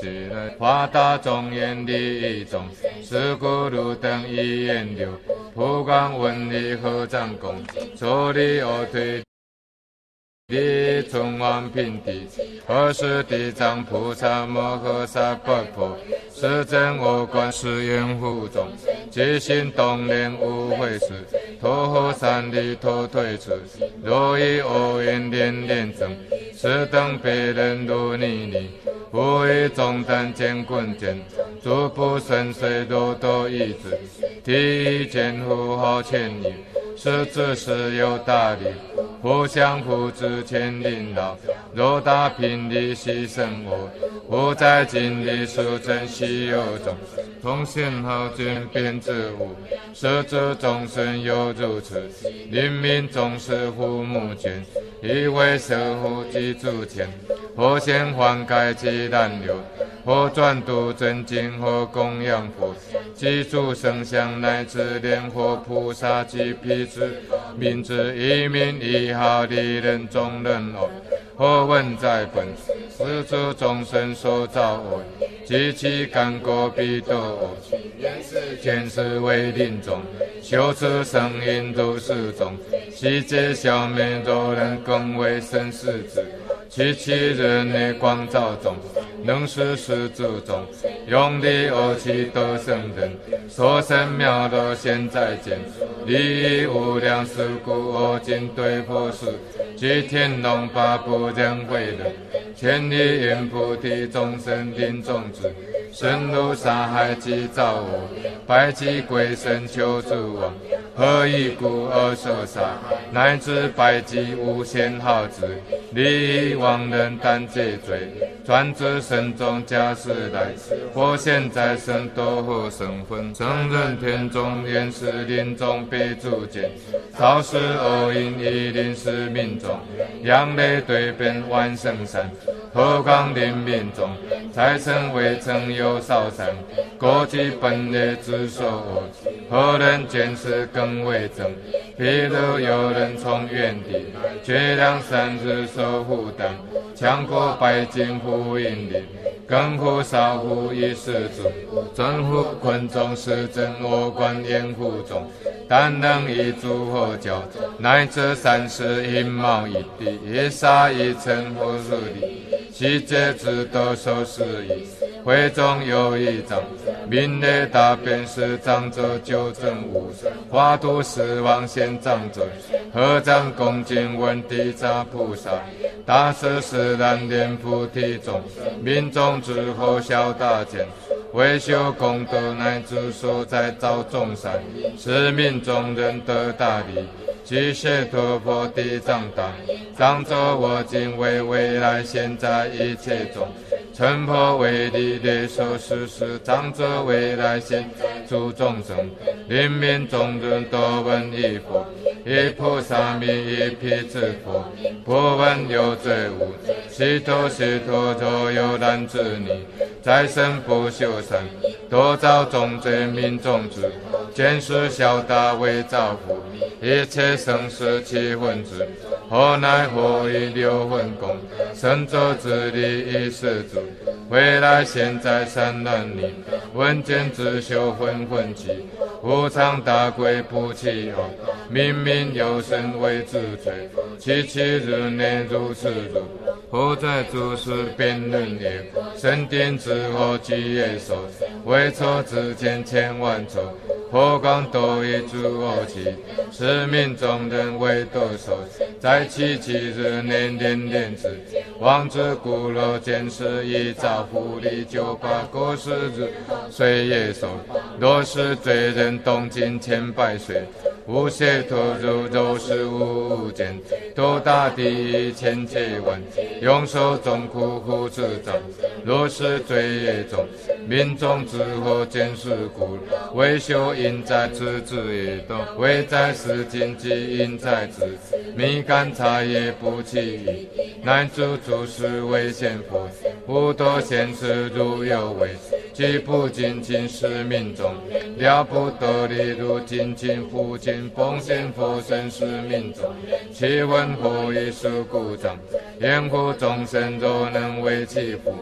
S1: 在，华大众眼利益众，是故路灯一眼流，普光文理合掌功，坐立而退。地存亡平地，何时地藏菩萨摩诃萨不破？是真我观是缘护众，即心动念无悔时，陀诃三利陀退出。若以恶缘连连增，是等别人如泥泞，不以众担见棍见，诸不顺遂多多益之。第一见护好千里，是自是有大力，互相互之千灵老。若大平力牺牲我，不在尽力殊真稀有中，同显好君变之物，是诸众生有如此，临命终是护目见，以为守护记住前，或现还改其难流，或转读真经，或供养佛，记住圣像乃至莲或菩萨及辟支，名之一名一号利人众人偶，或问在本，是诸众生所造偶，及其干果必斗偶，前世为临终，修持声音如是中，悉皆消灭若人更为生世子，其日内光照中，能使世诸中，用力而其得生人，所生妙乐现在见，利益无量事故而今对佛事，即天龙八部人会人，千里云菩提众生临终之，深入沙海及造我，百济归身求诸王，何以故而受杀，乃至百济无限好之，利益亡人但戒罪，专知身中假使来，或现在生多或生分，圣人天中言是临终必诸见，造事恶因一临是命中，阳类对变万圣山，何况临命中，财生未曾有少善，过其本业之所恶，何人见识更为增？譬如有人从远地，绝粮3日所负担，强过百斤乎引领，更乎少乎一世主，真乎困中是真我观掩护中，但能以诸佛教，乃至30阴毛一地，一沙一尘或入力，悉皆之得受是矣。会中有一章，名列大辩是长者纠正无，华度死亡现长者，合掌恭敬问地藏菩萨，大舍是然莲菩提中，命中之后小大见，为修功德乃至所在造众善，是命中人得大利，即解脱佛地藏大，长者我今为未来现在一切中，成佛为利列受世事，长者未来现诸众生，临命众人多闻一佛，一菩萨名一辟支佛，不闻有罪无，悉陀悉陀若有难之逆，再生不修善，多造众罪命中之，见识小大为造福，一切生死七分之，何乃何以六分功，生者之力一世主，未来现在三难逆，闻见之修分分起，无常大贵不弃后，明明有身为自罪，其日内如此如，或在诸事辩论也，神定之后即业受，为错之间千万错，何况多以诸恶气，是命中人为多受，在其日内连连之，王之故若见是一造福利98过世日，虽业受，若是罪人动尽千百岁，无解脱如肉是无间，多大地千千万，永受众苦苦之障，若是罪业中，命中之后见是故，为修因在之也动，为在世经即因在之，迷干察也不弃矣，乃至诸事为现佛，不多现世如有为，即不精进是命中，了不得力如精进复精，奉献佛身是命中，其闻何以是故障，掩护众生若能为其福，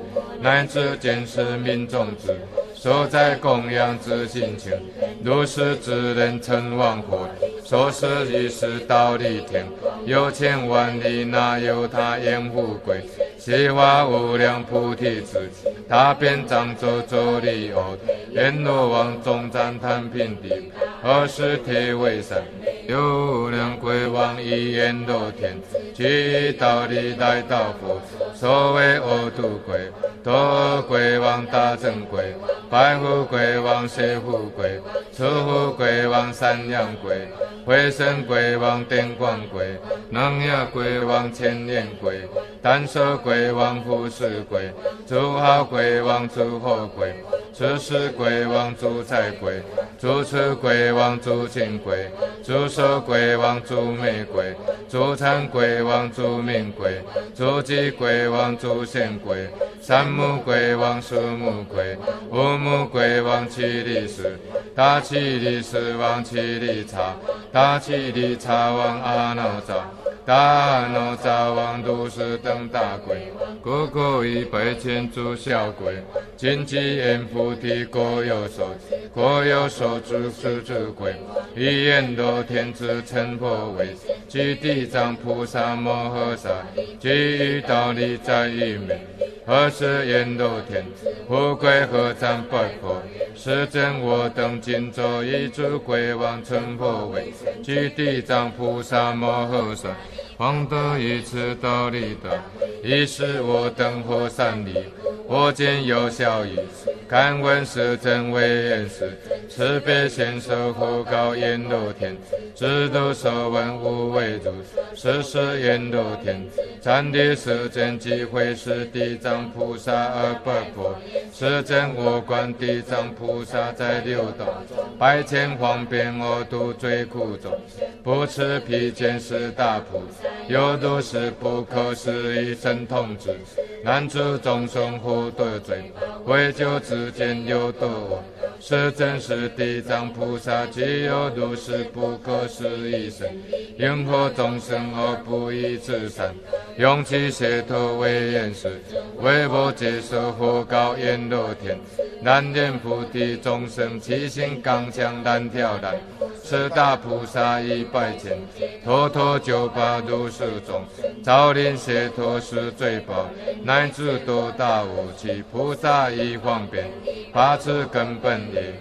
S1: 乃至见识民众之所在供养之心情，如是之人称王火，说是一时到离天，有千万里那有他言富贵，西华无量菩提子，他遍藏洲周利欧，阎罗王众赞叹平地，二十铁为山，有无量鬼王以阎罗天，具道理来道佛，所谓恶度鬼，多鬼王大正鬼，白虎鬼王邪虎鬼，出虎鬼王三阳鬼，回身鬼王电光鬼，能压鬼王千年鬼，单手鬼王护世鬼，诸好鬼王诸后鬼，出世鬼王诸财鬼，主持鬼王诸亲鬼，主守鬼王诸美鬼，主参鬼王诸命鬼，主祭鬼王诸贤鬼，三目鬼王四目鬼，五目鬼王七力士，大七力士王七力叉，大七力叉王阿耨扎，大阿耨扎王如是等大鬼，各各100千诸小鬼，今其言菩提各有手，各有手诸是之鬼，以阎罗天子称佛为，即地藏菩萨摩诃萨，即于道理在一面，何是阎罗天？富贵何赞白佛？是真我等今昼以诸鬼王称佛为，即地藏菩萨摩诃萨，方得以此道理的，以是我等或善利。我见有效益，敢问是真为言师，慈悲显手佛告阎罗天，知度所闻无为如，是阎罗天，暂立世间即会是地藏菩萨而不破，是真我观地藏菩萨在六道，百千方便恶度罪苦中，不持披肩是大菩，有如是不可思议神通之，难知众生护得罪，为救之间有多我，是真是地藏菩萨，既有如是不可思议身，应获众生而不以自善，用其解脱为言师，为我接受佛告阎罗天，难言菩提众生其心刚强难挑战，是大菩萨100千，头头98如是中，造林解脱是最宝，乃至多大无期菩萨以方便，八次根本也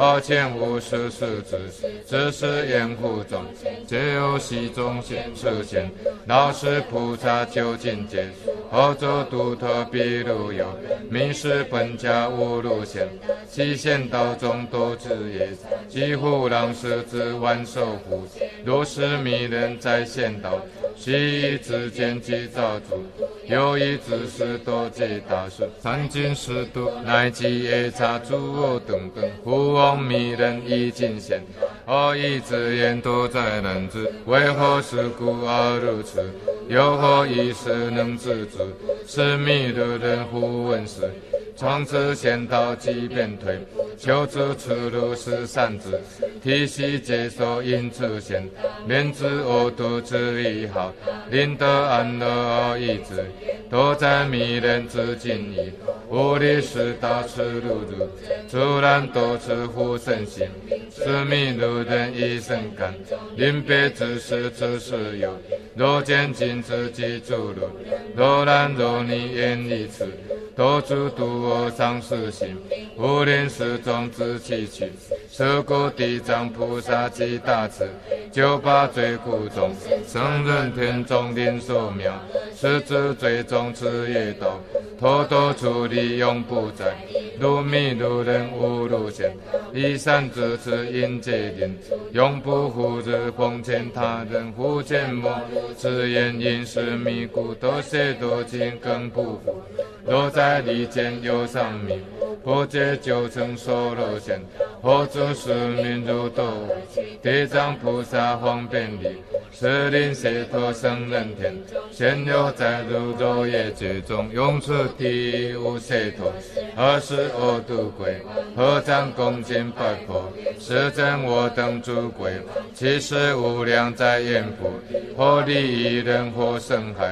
S1: ，2544字，只是言护中，皆有悉中显示现，老实菩萨究竟解，后周独特比如有，明示本家无路现，其现道中多智也，几乎让世之万寿乎，若是迷人在现道，悉之间即造主，有一之事多皆大事，三经十度乃及夜叉诸恶等等，胡妄迷人已尽现，而以之言多在人之，为何是故而如此？有何一事能知之？是迷的人忽闻时，创之先道即便退，求之出路是善之，体系接受因此现，免之恶毒之一好，令得安乐而益之，多在迷人之境矣。无力是大此路如，自然多此乎身心，是迷路人一生感，临别之时之事有，若见尽之即诸路，若然若你眼里此，多诸度我上是心，无临世中之其趣，是故地藏菩萨即大慈，98罪苦中，生人天中临所妙，是之最终之业道，脱多处理永不在，如迷如人无路现，以善之慈因戒定，永不护之奉劝他人护见魔，此言因是迷故多些多情更不服，若在离间有上名，不解就成所罗现，何诸是名如斗，地藏菩萨方便力，是令解脱生人天，现有在如昼夜界中，永处地狱无解脱，何时恶度鬼？何赞恭敬拜佛？是真我等诸鬼，其实无量在阎浮，或利益人或生害，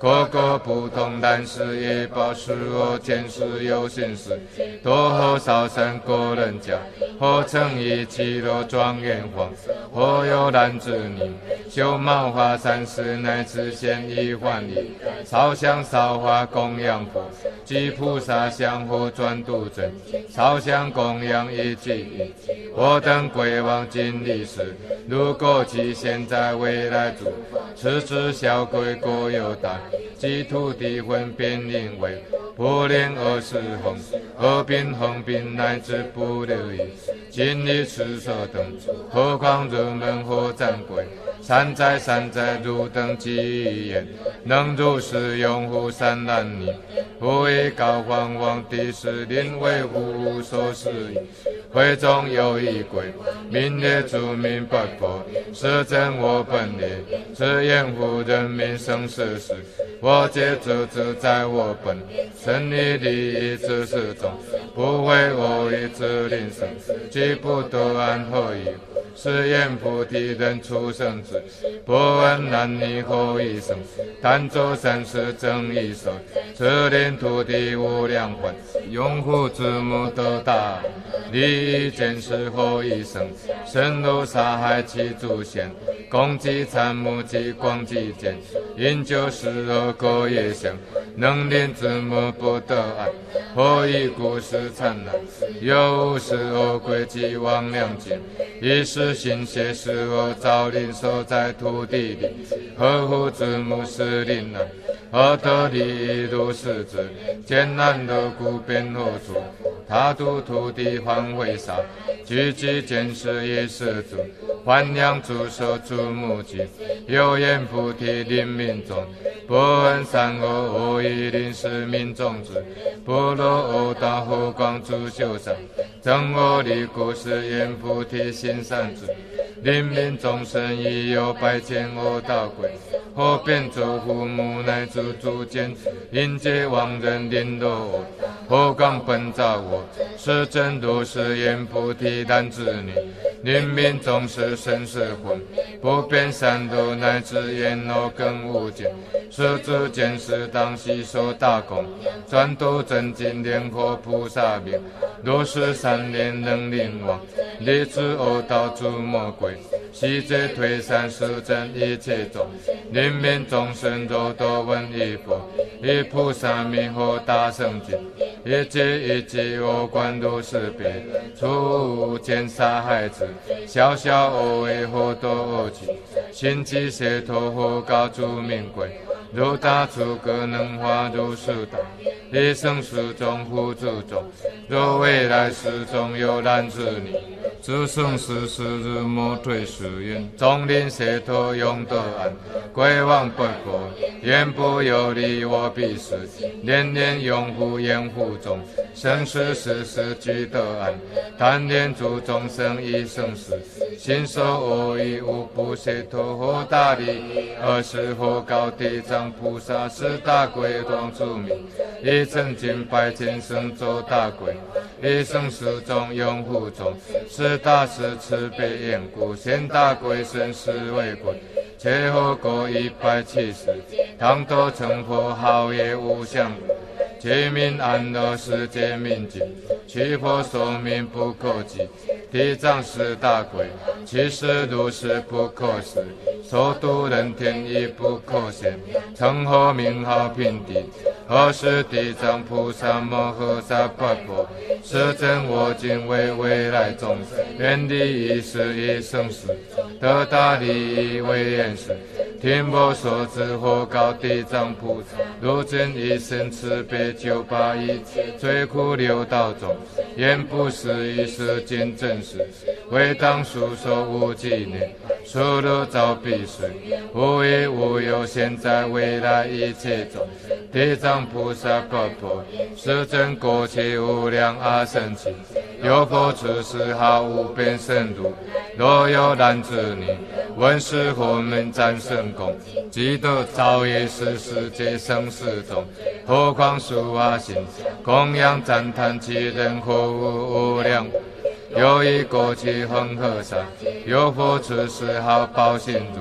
S1: 个个不同，但是也保持我见识有心事。多后少生个人家，或成一起落庄严皇，或有男子女，修毛花30乃至现一换一，烧香烧花供养佛，即菩萨香或转度真，烧香供养一即一。我等归往尽力时，如果其现在未来主，此之小鬼各有大，即土地分别令为不令20横，合并横并乃至不留意，尽力持所等，何况入门或占鬼，善哉善哉如等即言，能如是拥护善男女，不以高皇王帝是令为无所事矣。会中有一鬼，名列诸名不佛，是真我本列，是掩护人民生死时，我皆主自在我本，生利利益之事中，不为我意之令生，即不得安何以？是言菩提人出生之，不问男女何以生，但作善事正义受，此令土地无量观，拥护之母得大，利益见识何以生，深入杀害其祖先，攻击参目及光极见，饮酒食肉各业相，能令之母不得安，何以故事灿烂？有无是恶鬼及魍魉精，一时心邪是恶造令守在土地里，呵护之母是令难，而得利益如是之，艰难的故变何处？他度土地还会杀，聚集见识也是主，还养诸守诸母己，有言菩提令民众，不问善恶恶意令是民众之，不落恶道后光诸修善，正我利故是言菩提心善之，令民众生亦有百千恶道鬼，或变作父母乃至诸见，因皆亡人令落我，或刚本造我，是真如是言菩提男子女，令民众是生死魂，不变善恶乃至言恶更无见，是之见识当悉受大功，专度真经莲火菩萨名，如是三年能令王，立志恶道诸魔鬼，悉皆退散是真一切众，令民众生若多闻一佛，一菩萨名或大圣经，一切一切恶观如是别，除无间杀害之，小小恶为或多恶极，心机邪托或高诸名贵，如大处各能化如是大，一生世中护助中，若未来世中有男子女，自生世世日莫退誓言，众令邪托永得安，归往不佛，言不有理我必是，年年拥护掩护中，生世世世俱得安，但念诸众生一生死，心受恶意无不邪托或大利，而是或高地藏菩萨是大鬼光诸名，一真经百千生咒大鬼，一生世中拥护中，是大慈慈悲缘故，现大鬼身是为鬼，且后过170，当多成佛好也无相，皆民安乐世界民尽，其佛所名不可及，地藏是大鬼，其实如是不可思，所度人天亦不可显，称号名号品地，何是地藏菩萨摩诃萨不佛，是真我今为未来众生，愿利益是一生死，得大利益为愿是，听我所知或告地藏菩萨，如今一生慈悲981罪苦六道中，言不是一世经真实，为当述说无纪念，殊如照彼时，无一无有，现在未来一切中，地藏菩萨不佛，是真过去无量阿僧祇，有佛此时毫无边深入，若有男子女，闻是佛门战胜功，即得造业是世界生死中，何况属阿行，供养赞叹其人何无无量。有一过去恒河山，有佛此时好报信如，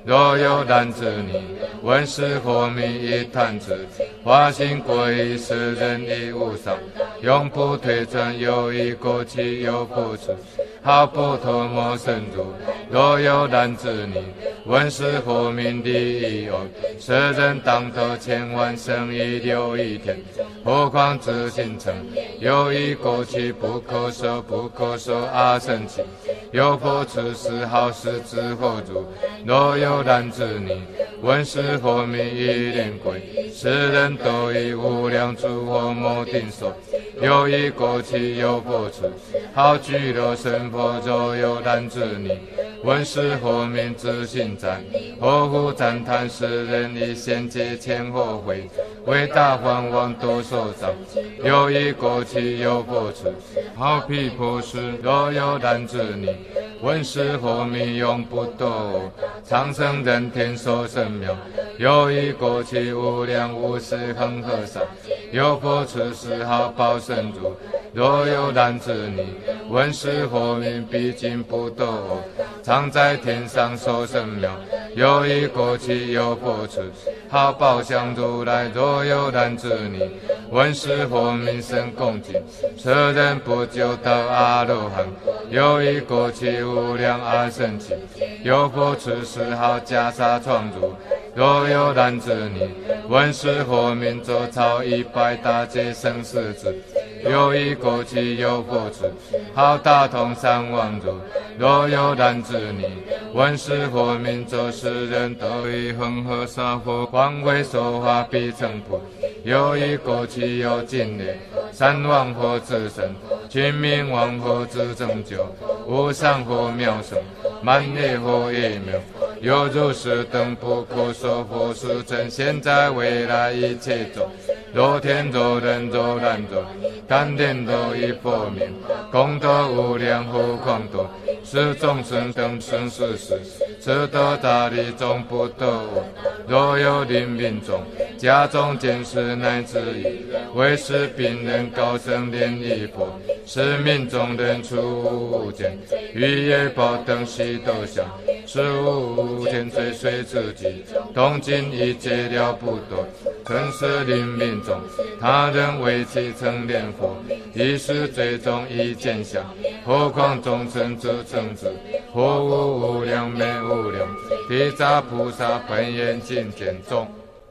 S1: 若有染指你，闻是或名一探知，花心归依世人亦无上，永不退转，有一过期有不迟，好不脱莫生主。若有染指你，闻是或名第一有，世人当得千万生一留一天，何况自心成，有一过期不可舍不可舍阿僧祇，有佛此事好事之后主。若有染指你，闻是或名一连归，世人都以无量诸佛莫定所，有一过期有佛此，好具留生佛。若有染指你，闻是或名自心赞，何乎赞叹世人以贤劫前后悔，为大梵王多受伤，有一过期有佛此，好毗婆尸。若有染指你，闻是或名永不堕，长生人天受生妙，有一过期无量无实恒河沙，有佛此事好报身主。若有染指你，闻是或名毕竟不堕，常在天上受生妙，有一过期有佛此，好报相如来。若有染指你，闻是或名生恭敬，舍人不久到阿罗汉，有一过期无量阿僧祇，有佛此事好袈裟创如。若有染指你，闻是或名周超100大劫生世子，有一过期有佛此，好大通三王如。若有染指你，闻是或名周世人得以恒河沙佛光为说法必成佛，有一过期有尽力，三王佛之身，群明王佛之成就，无上佛妙胜，满业佛一妙，有如是等不可说佛世称，现在未来一切众，若天若人若然若甘甜都以佛名，功德无量何况多，是众生等生世事，此得大利终不得我。若有临命中，家中见识乃至意，为是病人高僧莲益佛，是命中人出无间，于业报等悉都想，是无间罪随自己，动尽一切了不得。曾是临命中，他人为其成莲佛，亦是最终一见相，何况众生之成之，何无无量美无量，地藏菩萨本愿境界中。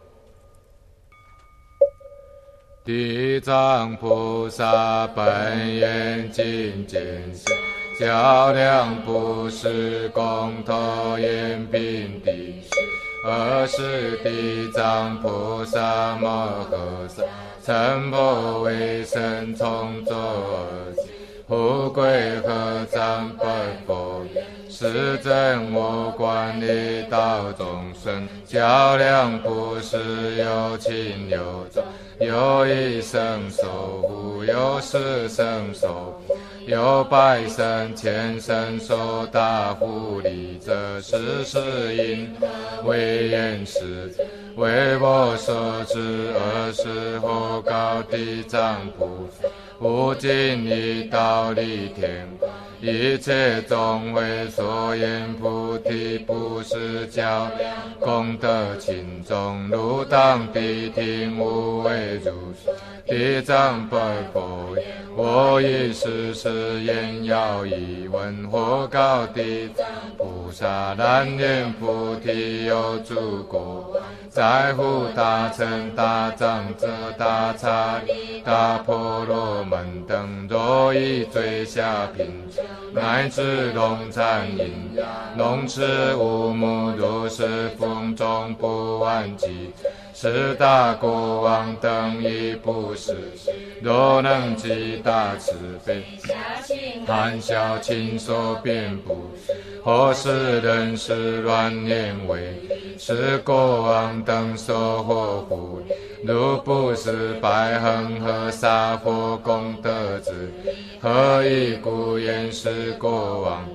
S1: 地藏菩萨本愿境界相，较量不是公头严并地，而是地藏菩萨摩诃萨成佛为身从作而起，富贵合掌拜佛，是真我观一道众生，较量不是有轻有重，有一生受福，有十生受，有百生千生受大福利，这是因为言实，为我所知，而是后告地藏菩萨，无尽一道利天，一切众为所言菩提不是较量，功德轻重如当必听，无为如是。地藏拜佛言，我以是言要疑问，或告地藏菩萨，然言菩提有诸国，在乎大乘大藏者大刹利大婆罗门等，若以最下品乃至龙禅音，龙池无目，如是风中不完计，十大国王等亦不是，若能积大慈悲，含笑亲手遍布，或是人是乱言为，是国王等所获福，如不是百恒河沙佛功德之，何以故言是国王？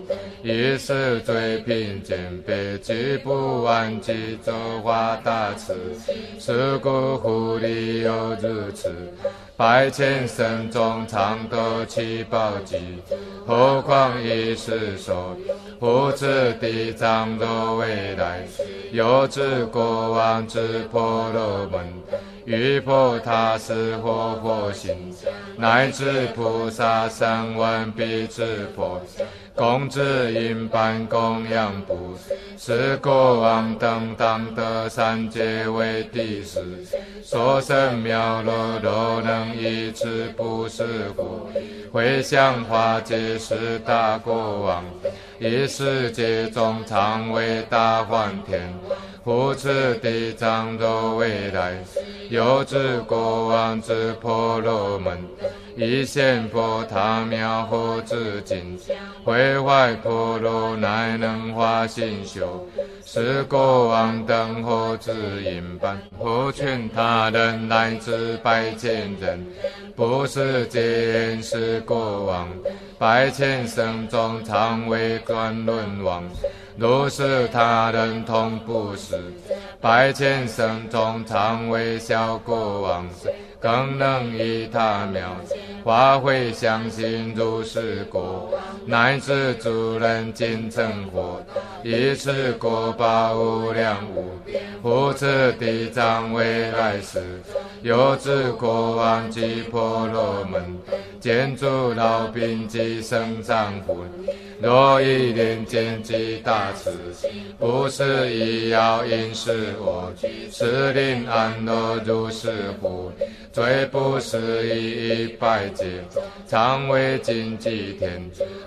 S1: 一世最贫贱，别举不完及周华大慈，是故护理有如此。百千生中常得其宝济，何况一世所护持地藏若未来，有知国王之婆罗门，于婆他是活佛心，乃至菩萨3万比之婆，共之因般供养不，是国王等当得三界为第十，所生妙乐若能依此不是故，回向化界是大国王，一世界中常为大梵天，护持地藏若未来，有知国王之婆罗门，以现佛他妙护之境，毁坏婆罗乃能化心修，是国王等护之因般，护劝他人乃至百千人，不是戒言是国王，百千生中常为专论王，如是他人同不是，百千生中常为小国王，更能以他妙化会相信如是国，乃至诸人尽成佛，以此国报无量无，护持地藏未来世，有知国王及婆罗门，见诸老病及生长魂，若以莲见及大慈，不是医药因是我，是令安乐如是乎，最不是以100劫，常为尽极天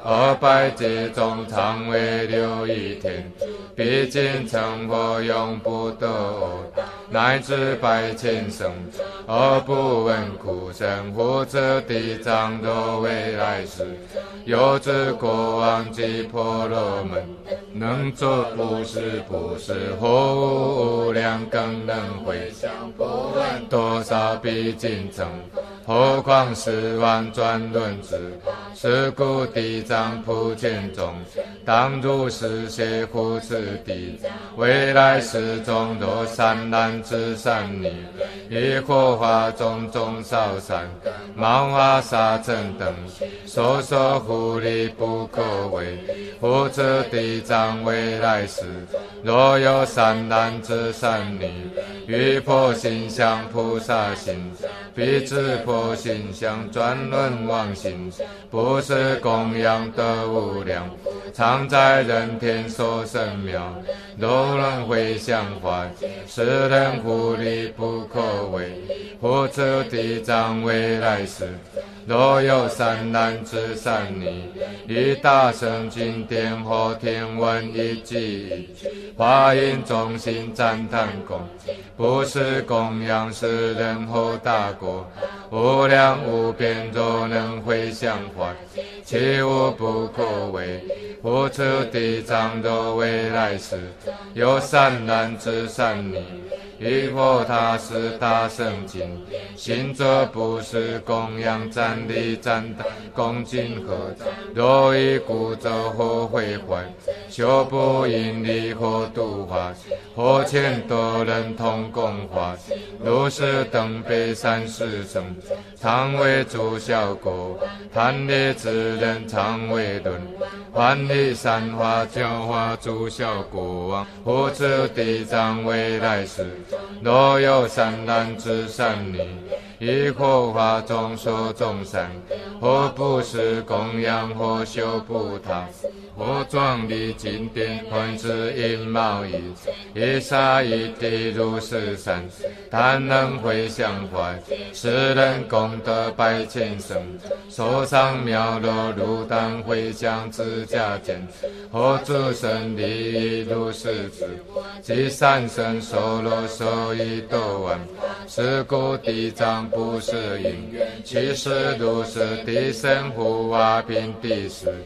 S1: ，200劫中常为6亿天，毕竟成佛永不得偶，乃至百千生，而不闻苦声，护持地藏若未来世，有知国王及婆罗门，能作布施，布施后无量，更能回向，不问多少毕竟成，何况10万转轮之，是故地藏普贤中，当如是些护持地，未来世中若善男子善女，以火花种种烧山，芒花沙尘等，所说护理不可为，护持地藏未来世，若有善男子善女，于婆心想菩萨心，彼知婆心想转轮王心，不是供养得无量，常在人天所生妙，若能回向法，是人护理不可为，护持地藏未来世，若有善男子善女，以大圣经典或天文一记，华严中心赞叹供，不是供养是人后大国，无量无边，若能回向法，其无不可为，护持地藏若未来世，有善男子善女，以佛他是大圣经，行者不是供养赞礼赞叹恭敬合，若以故者或毁坏，修不因力或度化，或遣多人同共化，如是等辈30乘，常为诸小国，贪劣之人常为论，还理三化教化诸小国王，护持地藏未来世，若有善男子善女，以火花中所众善，或不是供养，或修补他，或壮丽经典，换之因贸易，一沙一地如是善，但能回向法，是人功德百千生，手上妙乐如当回向自家见，或诸生利益如是子，即三生所罗所以斗完，是故地藏不是因，其实如是地生护瓦宾地时，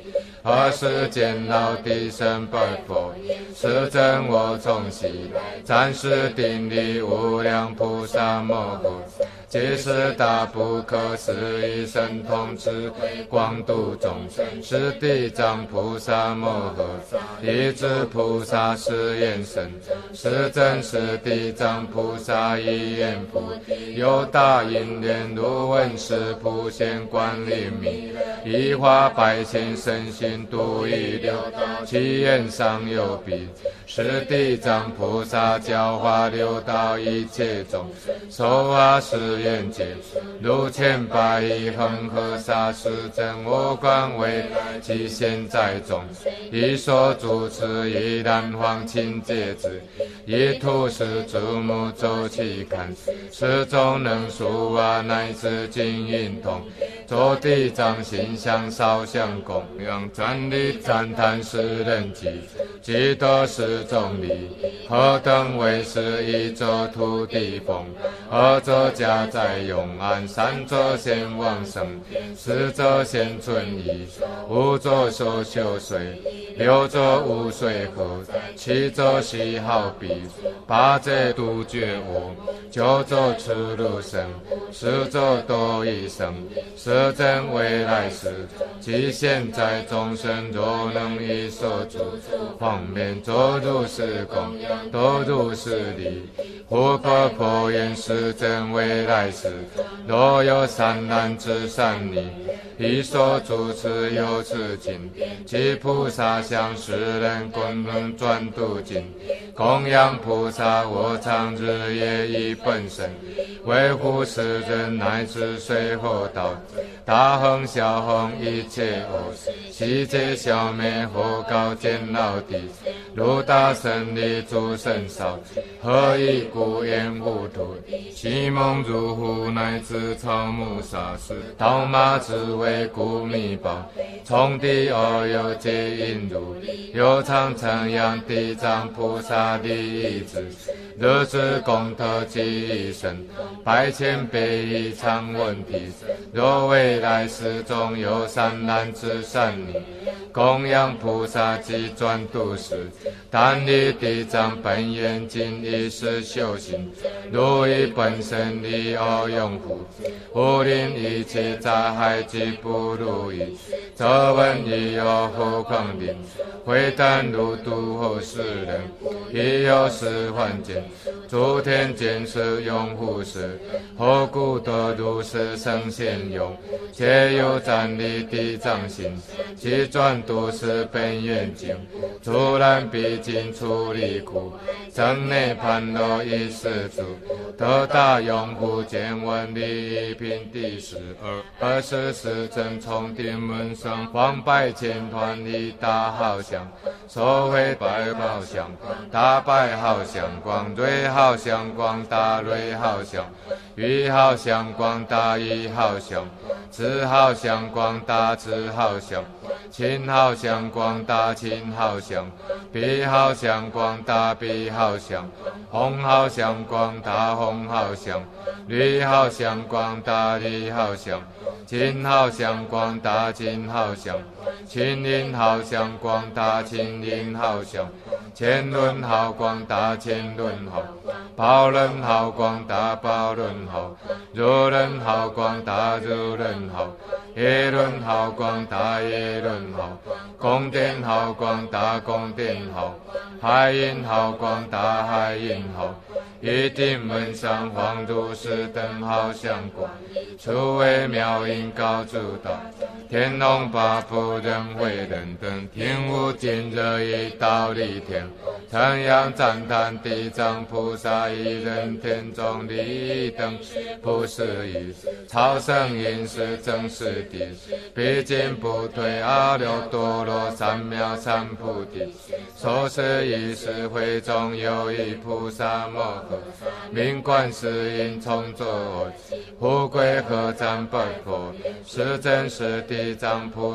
S1: 何时见老地生白佛？是真我从昔来，暂时定力无量菩萨摩诃。即是大不可思议神通智慧广度众生，是地藏菩萨摩诃。地智菩萨是言神，是真是地藏菩萨一言菩提。有大因缘如闻是普贤观灵明，一花百千身心度一流道，其眼上有彼。是地藏菩萨教化六道一切众生，受化是愿界，如千百亿恒河沙是真我观未来其现在中，一所主持一蓝黄清戒指，一土是注目周期看，是众能数啊乃至金银铜，作地藏形象烧香供养，赞礼赞叹是人集，积德是众力，何等为是一者土地风，二者家在永安，三者先往生天，四者先存疑，五者所修水，六者无水河，七者喜好彼，八者独觉我，九者出入生，十者多一生，十真未来世，即现在众生若能以所住方便作如是供养，多如是力，护可破言是真未来世，若有善男子善女，以所主持有此经，其菩萨相世人共能转度经，供养菩萨我常日夜以本身，维护世人乃至随后道，大恒小恒一切恶，悉皆消灭后高见老地，如大胜利诸神少，何以故言糊涂？其梦如虎乃至草木沙石，刀马之为故密宝，从地而有皆因如，有常称扬地藏菩萨第一子，日之功德极一生，百千倍以常闻体，若未来世中有善男子善女，供养菩萨及转度时，但离地藏本愿尽一时修行，如以本身力而拥护，无令一切灾害及不如意，则闻亦有何况令，会但如度后世人，亦有是幻见，诸天见是拥护时，何故得如是圣贤用？皆有站立地藏心，其转度是本愿境，突然毕竟出离苦，正内盘罗一世主，得大拥护见闻利益品第12是真从定门上黄百千团体大好相，所谓百好相光，大百好相光，瑞好相光，大瑞好相，玉好相光，大一好相，智好相光，大智好相，亲好相光，大亲好相，彼好相光，大彼好相，红好相光，大红好相，绿好相光，大绿好相，金好相光，大金好相，青银好相光，大青银好相，千轮好光，大千轮好，宝轮好光，大宝轮好，如轮好光，大如轮好，夜轮好光，大夜轮好，宫殿好光，大宫殿好，海印好光，大海印好，一定门上黄如是等好相光，初为妙音高诸道，天龙八部人会人等，听无尽热一道离天，称扬赞叹地藏菩萨一人天中利益等，不是一超生因是正是地，毕竟不退阿耨多罗三藐三菩提，说是一时会中有一菩萨摩诃，名观世音从作护归合赞白佛，是真是地藏菩萨摩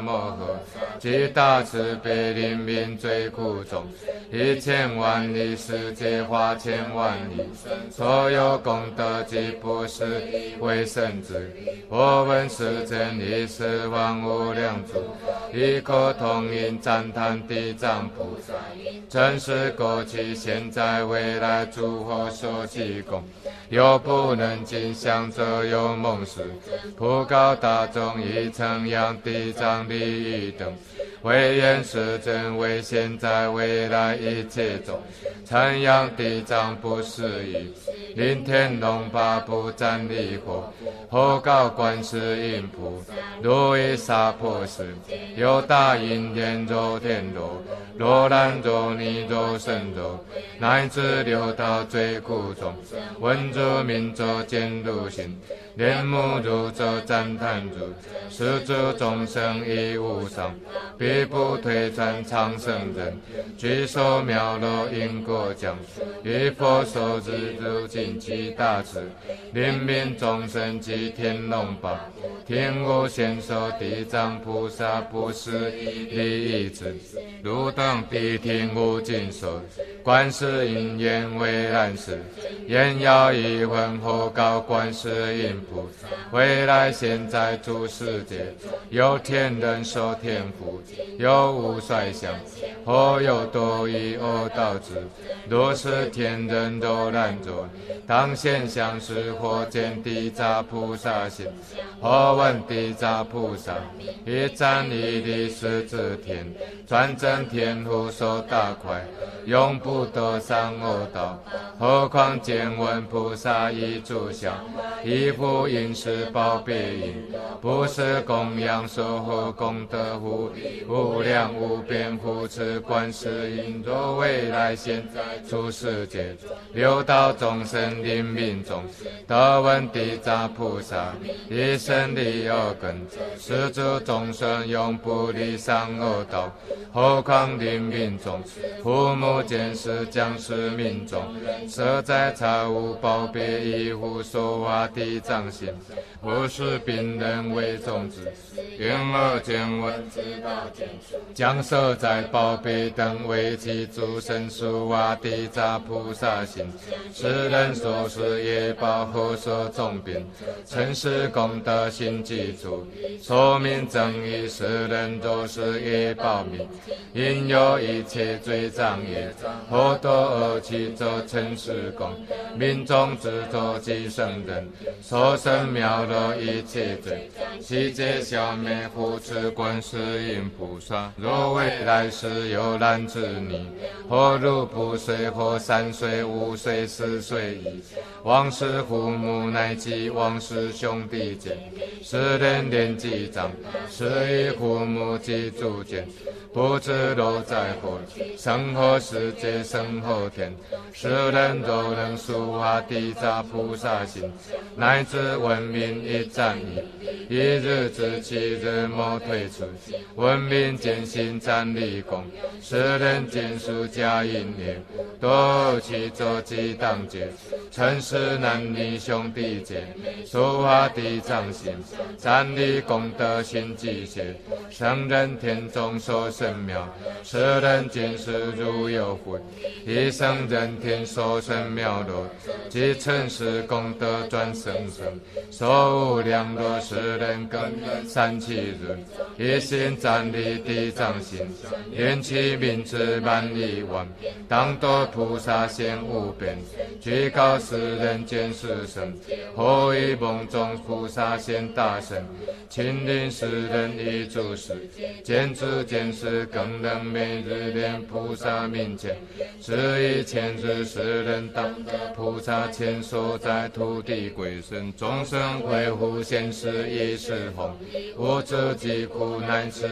S1: 摩诃，极大慈悲怜悯罪苦众，一千万亿世界化千万亿，所有功德及布施为圣子。我闻世间一时万无量主，异口同音赞叹地藏菩萨，真实过去现在未来诸佛所起供，有不能尽详则有梦时，普告大众以称扬地藏利益等，为愿世真为现在未来一切众，称扬地藏不思议，临天龙八部赞利火，后告观世音菩萨，如意萨婆诃，有大因缘若天罗，若兰若尼若声若，乃至六道罪苦众，闻诸名作见如行，莲目如者赞叹如，是诸众生亦无上，必不退转长生人，具手妙乐因果讲，于佛所知如尽其大慈，怜悯众生及天龙八，天无限寿地藏菩萨不思利益之，汝等必听无尽说，观世音言为然时，言要一问后告观世音菩萨，未来现在诸世界，有天人受天福，有无衰相，或有多疑恶道之，若是天人柔然者，当现相是或见地藏菩萨行，或闻地藏菩萨，一赞一力是之天，转正天福受大快，永不得上恶道。何况见闻菩萨以诸相，以复应是宝贝因，不是供养所获功德乎？无量无边护持观世音，若未来现在诸世界，六道众生临命中，得闻地藏菩萨，以身利恶根，是诸众生永不离上恶道。何况临命中，父母见是将士命中，舍在财物宝贝以护所化地藏心，不是病人为种子，愿而见闻知道见处，将舍在宝贝等为其诸生所化地藏菩萨心，世人所施业报何所众变，曾是功德心记住，说明正义世人都是业报命，因有一切罪障业，何多而起则成是功，命中执着即生人，所生妙乐一切罪，悉皆消灭护持观世音菩萨。若未来世有难之逆，或入不岁，或3岁、5岁、4岁矣，往世父母乃及往世兄弟间，世人年纪长，是以父母及诸见，不知若在何生何世界生何天，世人若能速化地藏菩萨心，乃至闻名一赞一日至7日莫退出，闻名见心赞利功，世人见数加因业，多其作即当劫，曾是男女兄弟间，速化地藏心，赞利功德心即邪，圣人天中所生妙，世人见是如有福，一生人天所生妙乐，即曾是功德转生生，所无量乐世人更3-7日，一心赞利地藏心，愿其名之满亿万，当多菩萨现无边，居高世人见是身，或于梦中菩萨现大身，亲临世人以诸事，见知见识更能每日念菩萨名前，是以千日世人当得菩萨前所在土地归身，众生恢复现世亦是弘，无知疾苦乃至弘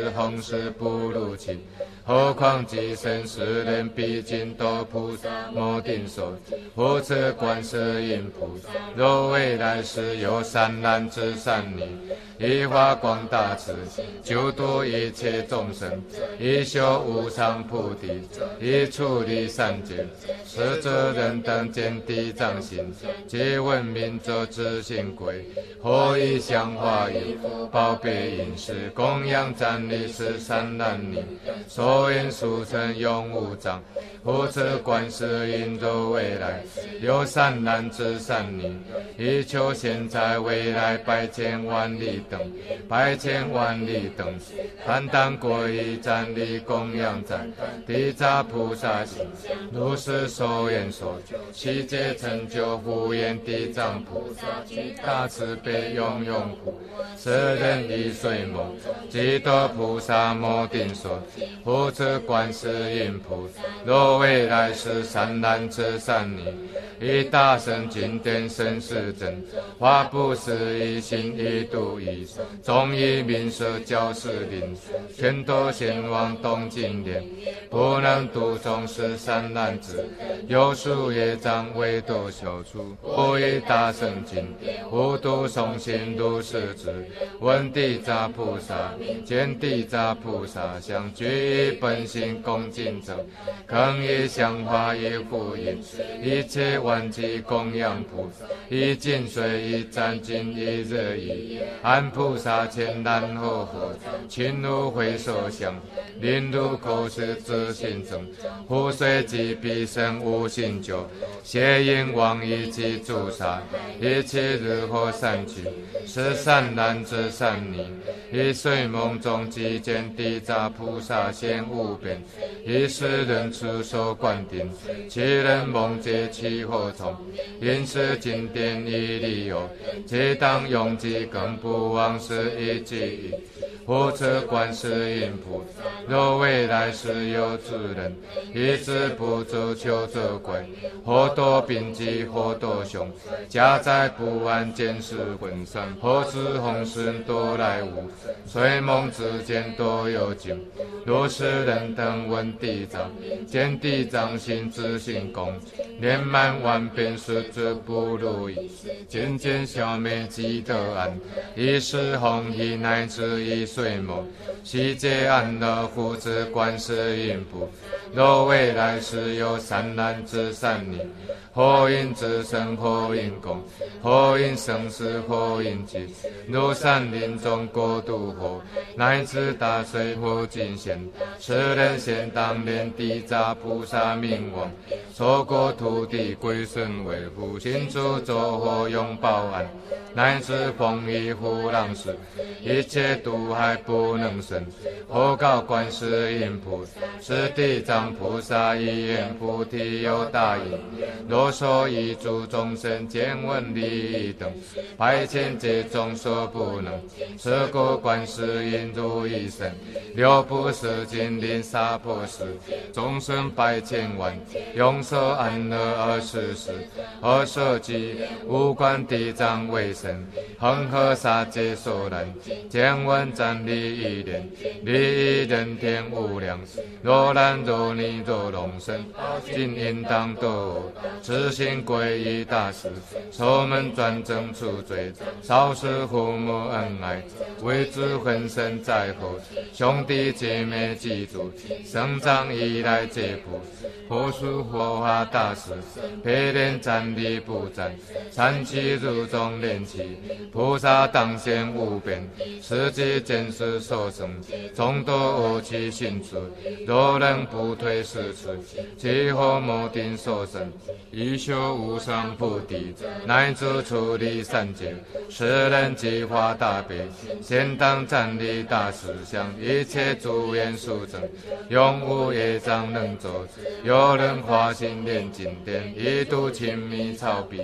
S1: 是不如情。何况即生世人毕竟都菩萨摩顶所，护持观世音菩萨。若未来世有善男子善女，以发广大慈，救度一切众生，以修无上菩提，以处理善解，使者人等见地藏心，即闻名者自信归。或以香花衣服、宝贝饮食供养赞礼十善男女，所言俗称永无障。护持观世音若未来有善男子善女，以求现在未来百千万里等，百千万里等，坦荡皈依赞礼供养赞地藏菩萨行，如是所言所求，悉皆成就。护念地藏菩萨大慈悲永永护，世人一岁梦，即得菩萨摩顶所，护持观世音菩萨。若未来世善男子善女，以大乘经典生世真，发布施一心一度一生，众以名色教示令，全都贤王东经莲，不能度众生善男子，有数业障唯独修出，不以大乘经无度诵信如是知。闻地藏菩萨，见地藏菩萨相，具以本心恭敬者，更以香花以福音，一切万机供养菩萨，以净水以赞经以热意，安菩萨前南后佛，勤如会所相，令如口是自信正，护水及彼生无心酒，邪淫妄意及诛杀，一切日后善趣，是善男子善女，以睡梦中即见地藏菩萨现无边，以世人出手灌顶，其人梦皆其后从，因是经典一理由，皆当永记更不忘是一记忆。护持观世音菩萨，若未来世有诸人，一直不足求者归，或多病疾，或多凶，家在不安，见识浑身，或知红尘多来无，睡梦之间多有境。若是人等闻地藏，见地藏心自性功，年满万遍是之不如意，渐渐消灭即得安，一时红衣乃至一睡梦，悉皆安乐护持观世音菩萨。若未来世有善男子善女，或因自生，或因功，或因生死，或因疾，如山林中过度火，乃至大水或尽现，世人先当念地藏菩萨名望，所过土地归顺维护，心主作火永保安，乃至风雨呼浪时，一切毒害不能生。或告观世音菩萨，是地藏菩萨一言菩提有大因，若说一诸众生见闻利益等，百千劫中所不能，是故观世音如一身，六不是金鳞娑婆世，众生百千万，永受安乐24时，而舍己无观地藏为身，恒河沙界所然，见闻赞礼一念，利益人天无量。若男若女若龙生，今应当堕我，自信皈依大师，守门专正除罪，少时父母恩爱，为之浑身在后，兄弟姐妹记住，生长以来皆不，或属佛法大师，陪练赞礼不赞，三七如中练气，菩萨当现无边，世界见识所生，众多恶气心处，若人不退失处，其后摩顶所生，以修无上菩提，乃至处理三界，世人即发大悲，先当赞礼大师相，一切诸愿殊证，永无业障能作。有人发心念经典，一度亲密草壁，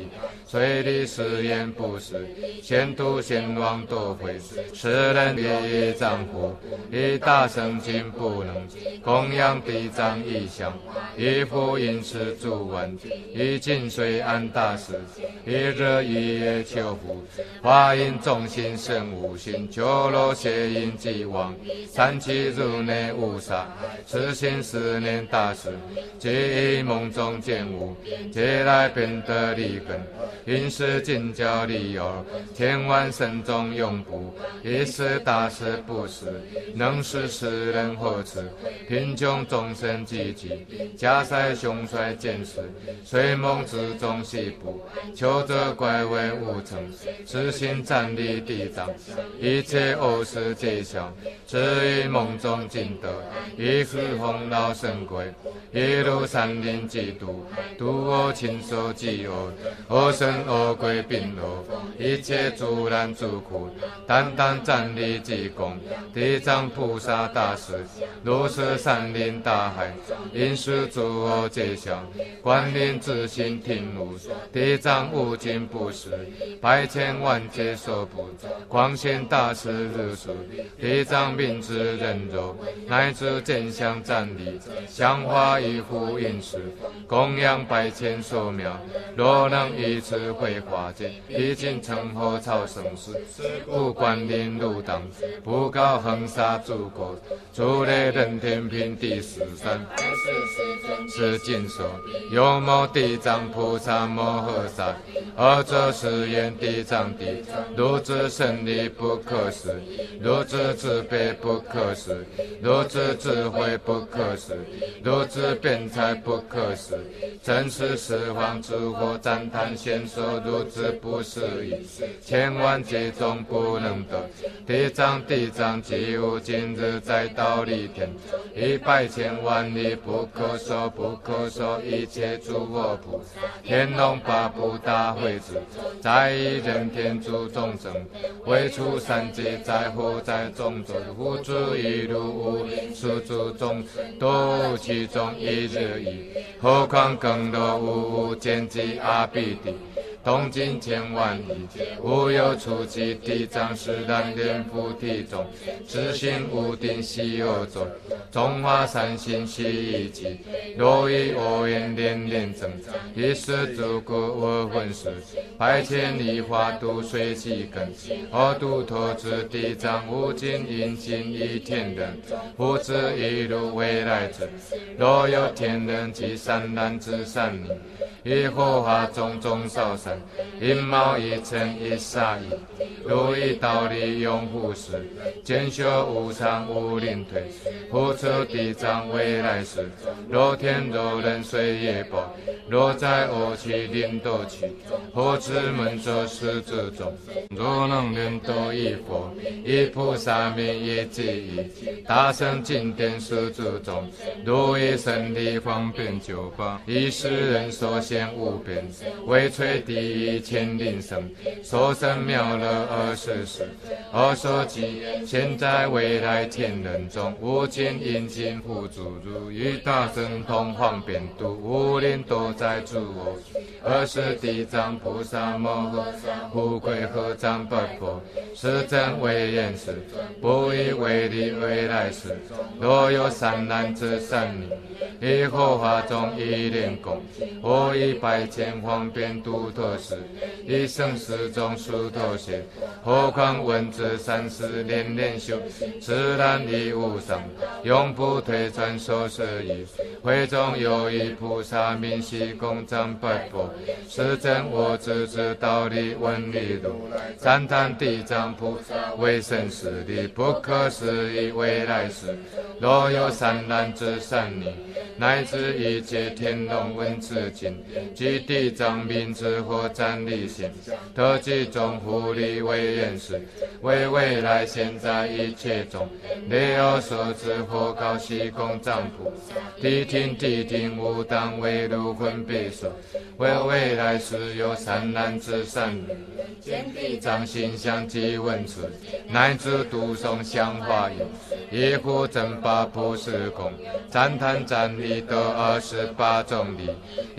S1: 随力誓言不实，先度先王多悔，世人一丈夫，一大圣经不能，供养地藏一香，一福饮食诸万，一尽水安大事，一日一夜求福，华阴众心生无心，九罗邪淫既往，三七入内无杀，此心思念大事，即以梦中见物，皆来变得利根，因是尽教利友，千万圣中永不，一时大事不时，能使世人获此，贫穷众生济济，家塞凶衰见识，睡梦之中悉不，求者怪为无成，痴心站立地藏，一切恶事皆消，至于梦中尽得，一时洪老神鬼，一路山林嫉妒，度我亲手饥饿，恶神恶鬼并恶，一切诸难诸苦，单单站立济公，地藏菩萨大士，如是山林大海，因是诸恶皆消，观念自心听悟，地藏无尽不实，百千万劫所不，光显大士日数，地藏明知人柔，乃至见相站立，香花一壶饮食，供养百千所妙，若能以此会化解，已经成后超生死，故观念入党，不告横杀诸国，诸类人天平地十三，是尽所，有某地藏菩萨摩诃萨，二者是言地藏地，如之胜利不可思，如之慈悲不可思，如之智慧不可思，如之辩才不可思，真是十方之火赞叹显说，如之不思议，千万劫中不能得，地藏地藏即无今日在道里天，一百千万里不可说不可说，一切诸佛菩萨，天龙八部大会子，在一人天诸众生，为出三界在火在中者，无诸一如无数诸众，多其中一日一，何况更多无见及阿鼻地。东经千万里，无有出其地藏十难莲菩提中，自心无定悉有种，中华三心悉一集，若以我言连连增，一时诸故我混世，百千里花度随其根，我度脱之地藏无尽因尽一天人，不知一如未来者，若有天人及善男之善女，一火花种种少善，一毛一尘一沙一，如一道理永护世，见修无常无灵退，护出地藏未来世，若天若人随业报，若在恶趣临斗趣，或知门者十之中，若能临斗一佛，一菩萨名一记忆，大圣经典十之中，如一身体方便九法，一世人所现无边，为吹第一千灵声，所生妙乐20世，而所及现在未来天人中，无尽因尽互助如与大圣同方便度，无灵多在诸我，而是地藏菩萨摩诃萨，富贵合掌不佛，是真为言时，不以为利未来世，若有善男子善女，以火花中一莲供，我以百千方便度脱世，一生死中殊脱些，何况文字30连连修，自然亦无上，永不退转所是意。会中有一菩萨名悉供掌不佛，是真我自知道理闻理路，赞叹地藏菩萨为生死力，不可思议未来世，若有善男子善女，乃至一切天龙闻此经，即地藏名之或赞力行，得其中护力为言时，为未来现在一切中，内有所知或告悉供藏菩萨，谛听无当为如分别说，为未来世有善男子善女，见地藏形象及闻此，乃至读诵香花音，一呼正法普施供，赞叹赞礼得28种礼，一者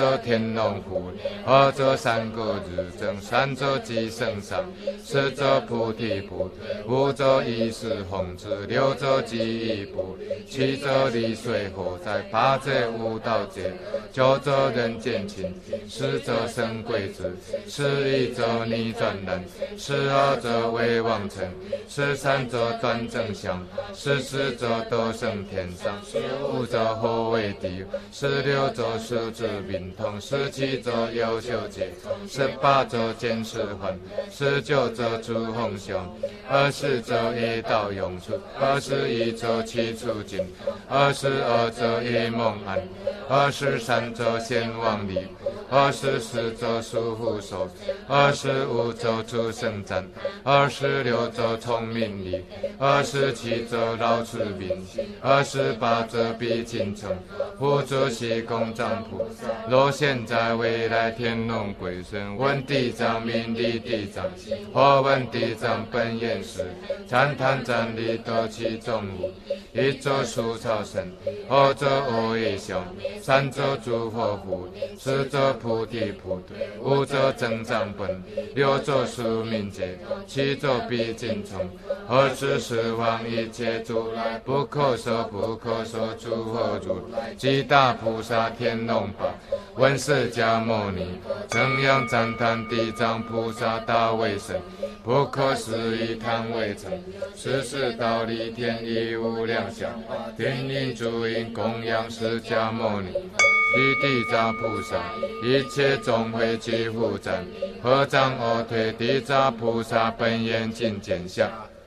S1: 者天龙护，二者三果日正，三者即生上，四者菩提不，五者以是弘之，六者即一不，七者离水火灾，八者无道界，九者人间情，十者生贵子，11者逆转难，12者为王成，13者端正相，14者得生天上，15者后为地，16者数之病痛，17者优秀解，18者见识幻，19者诸红雄，20者一道永出，21者七出境，22者一梦安，23者先王力，24者属虎手，25者出生战，26者聪明力，27者绕出病，28者必进城，护主席公藏菩萨，若现在未来天龙鬼神，闻地藏名利地藏，或闻地藏本愿时，赞叹赞礼得其中物，一者树草神，二者恶业雄，三者诸佛护，四者菩提菩提，五者增长本，六者宿命界，七者必尽从，二十四方一切诸来，不可说不可说诸佛如来，即大菩萨天龙八，问释迦牟尼，怎样赞叹地藏菩萨大威神，不可思议叹为成，世世道理天意无量相，天音诸音供养释迦牟尼，地地藏菩萨一切众会齐护赞，合掌而退地藏菩萨本愿尽见相。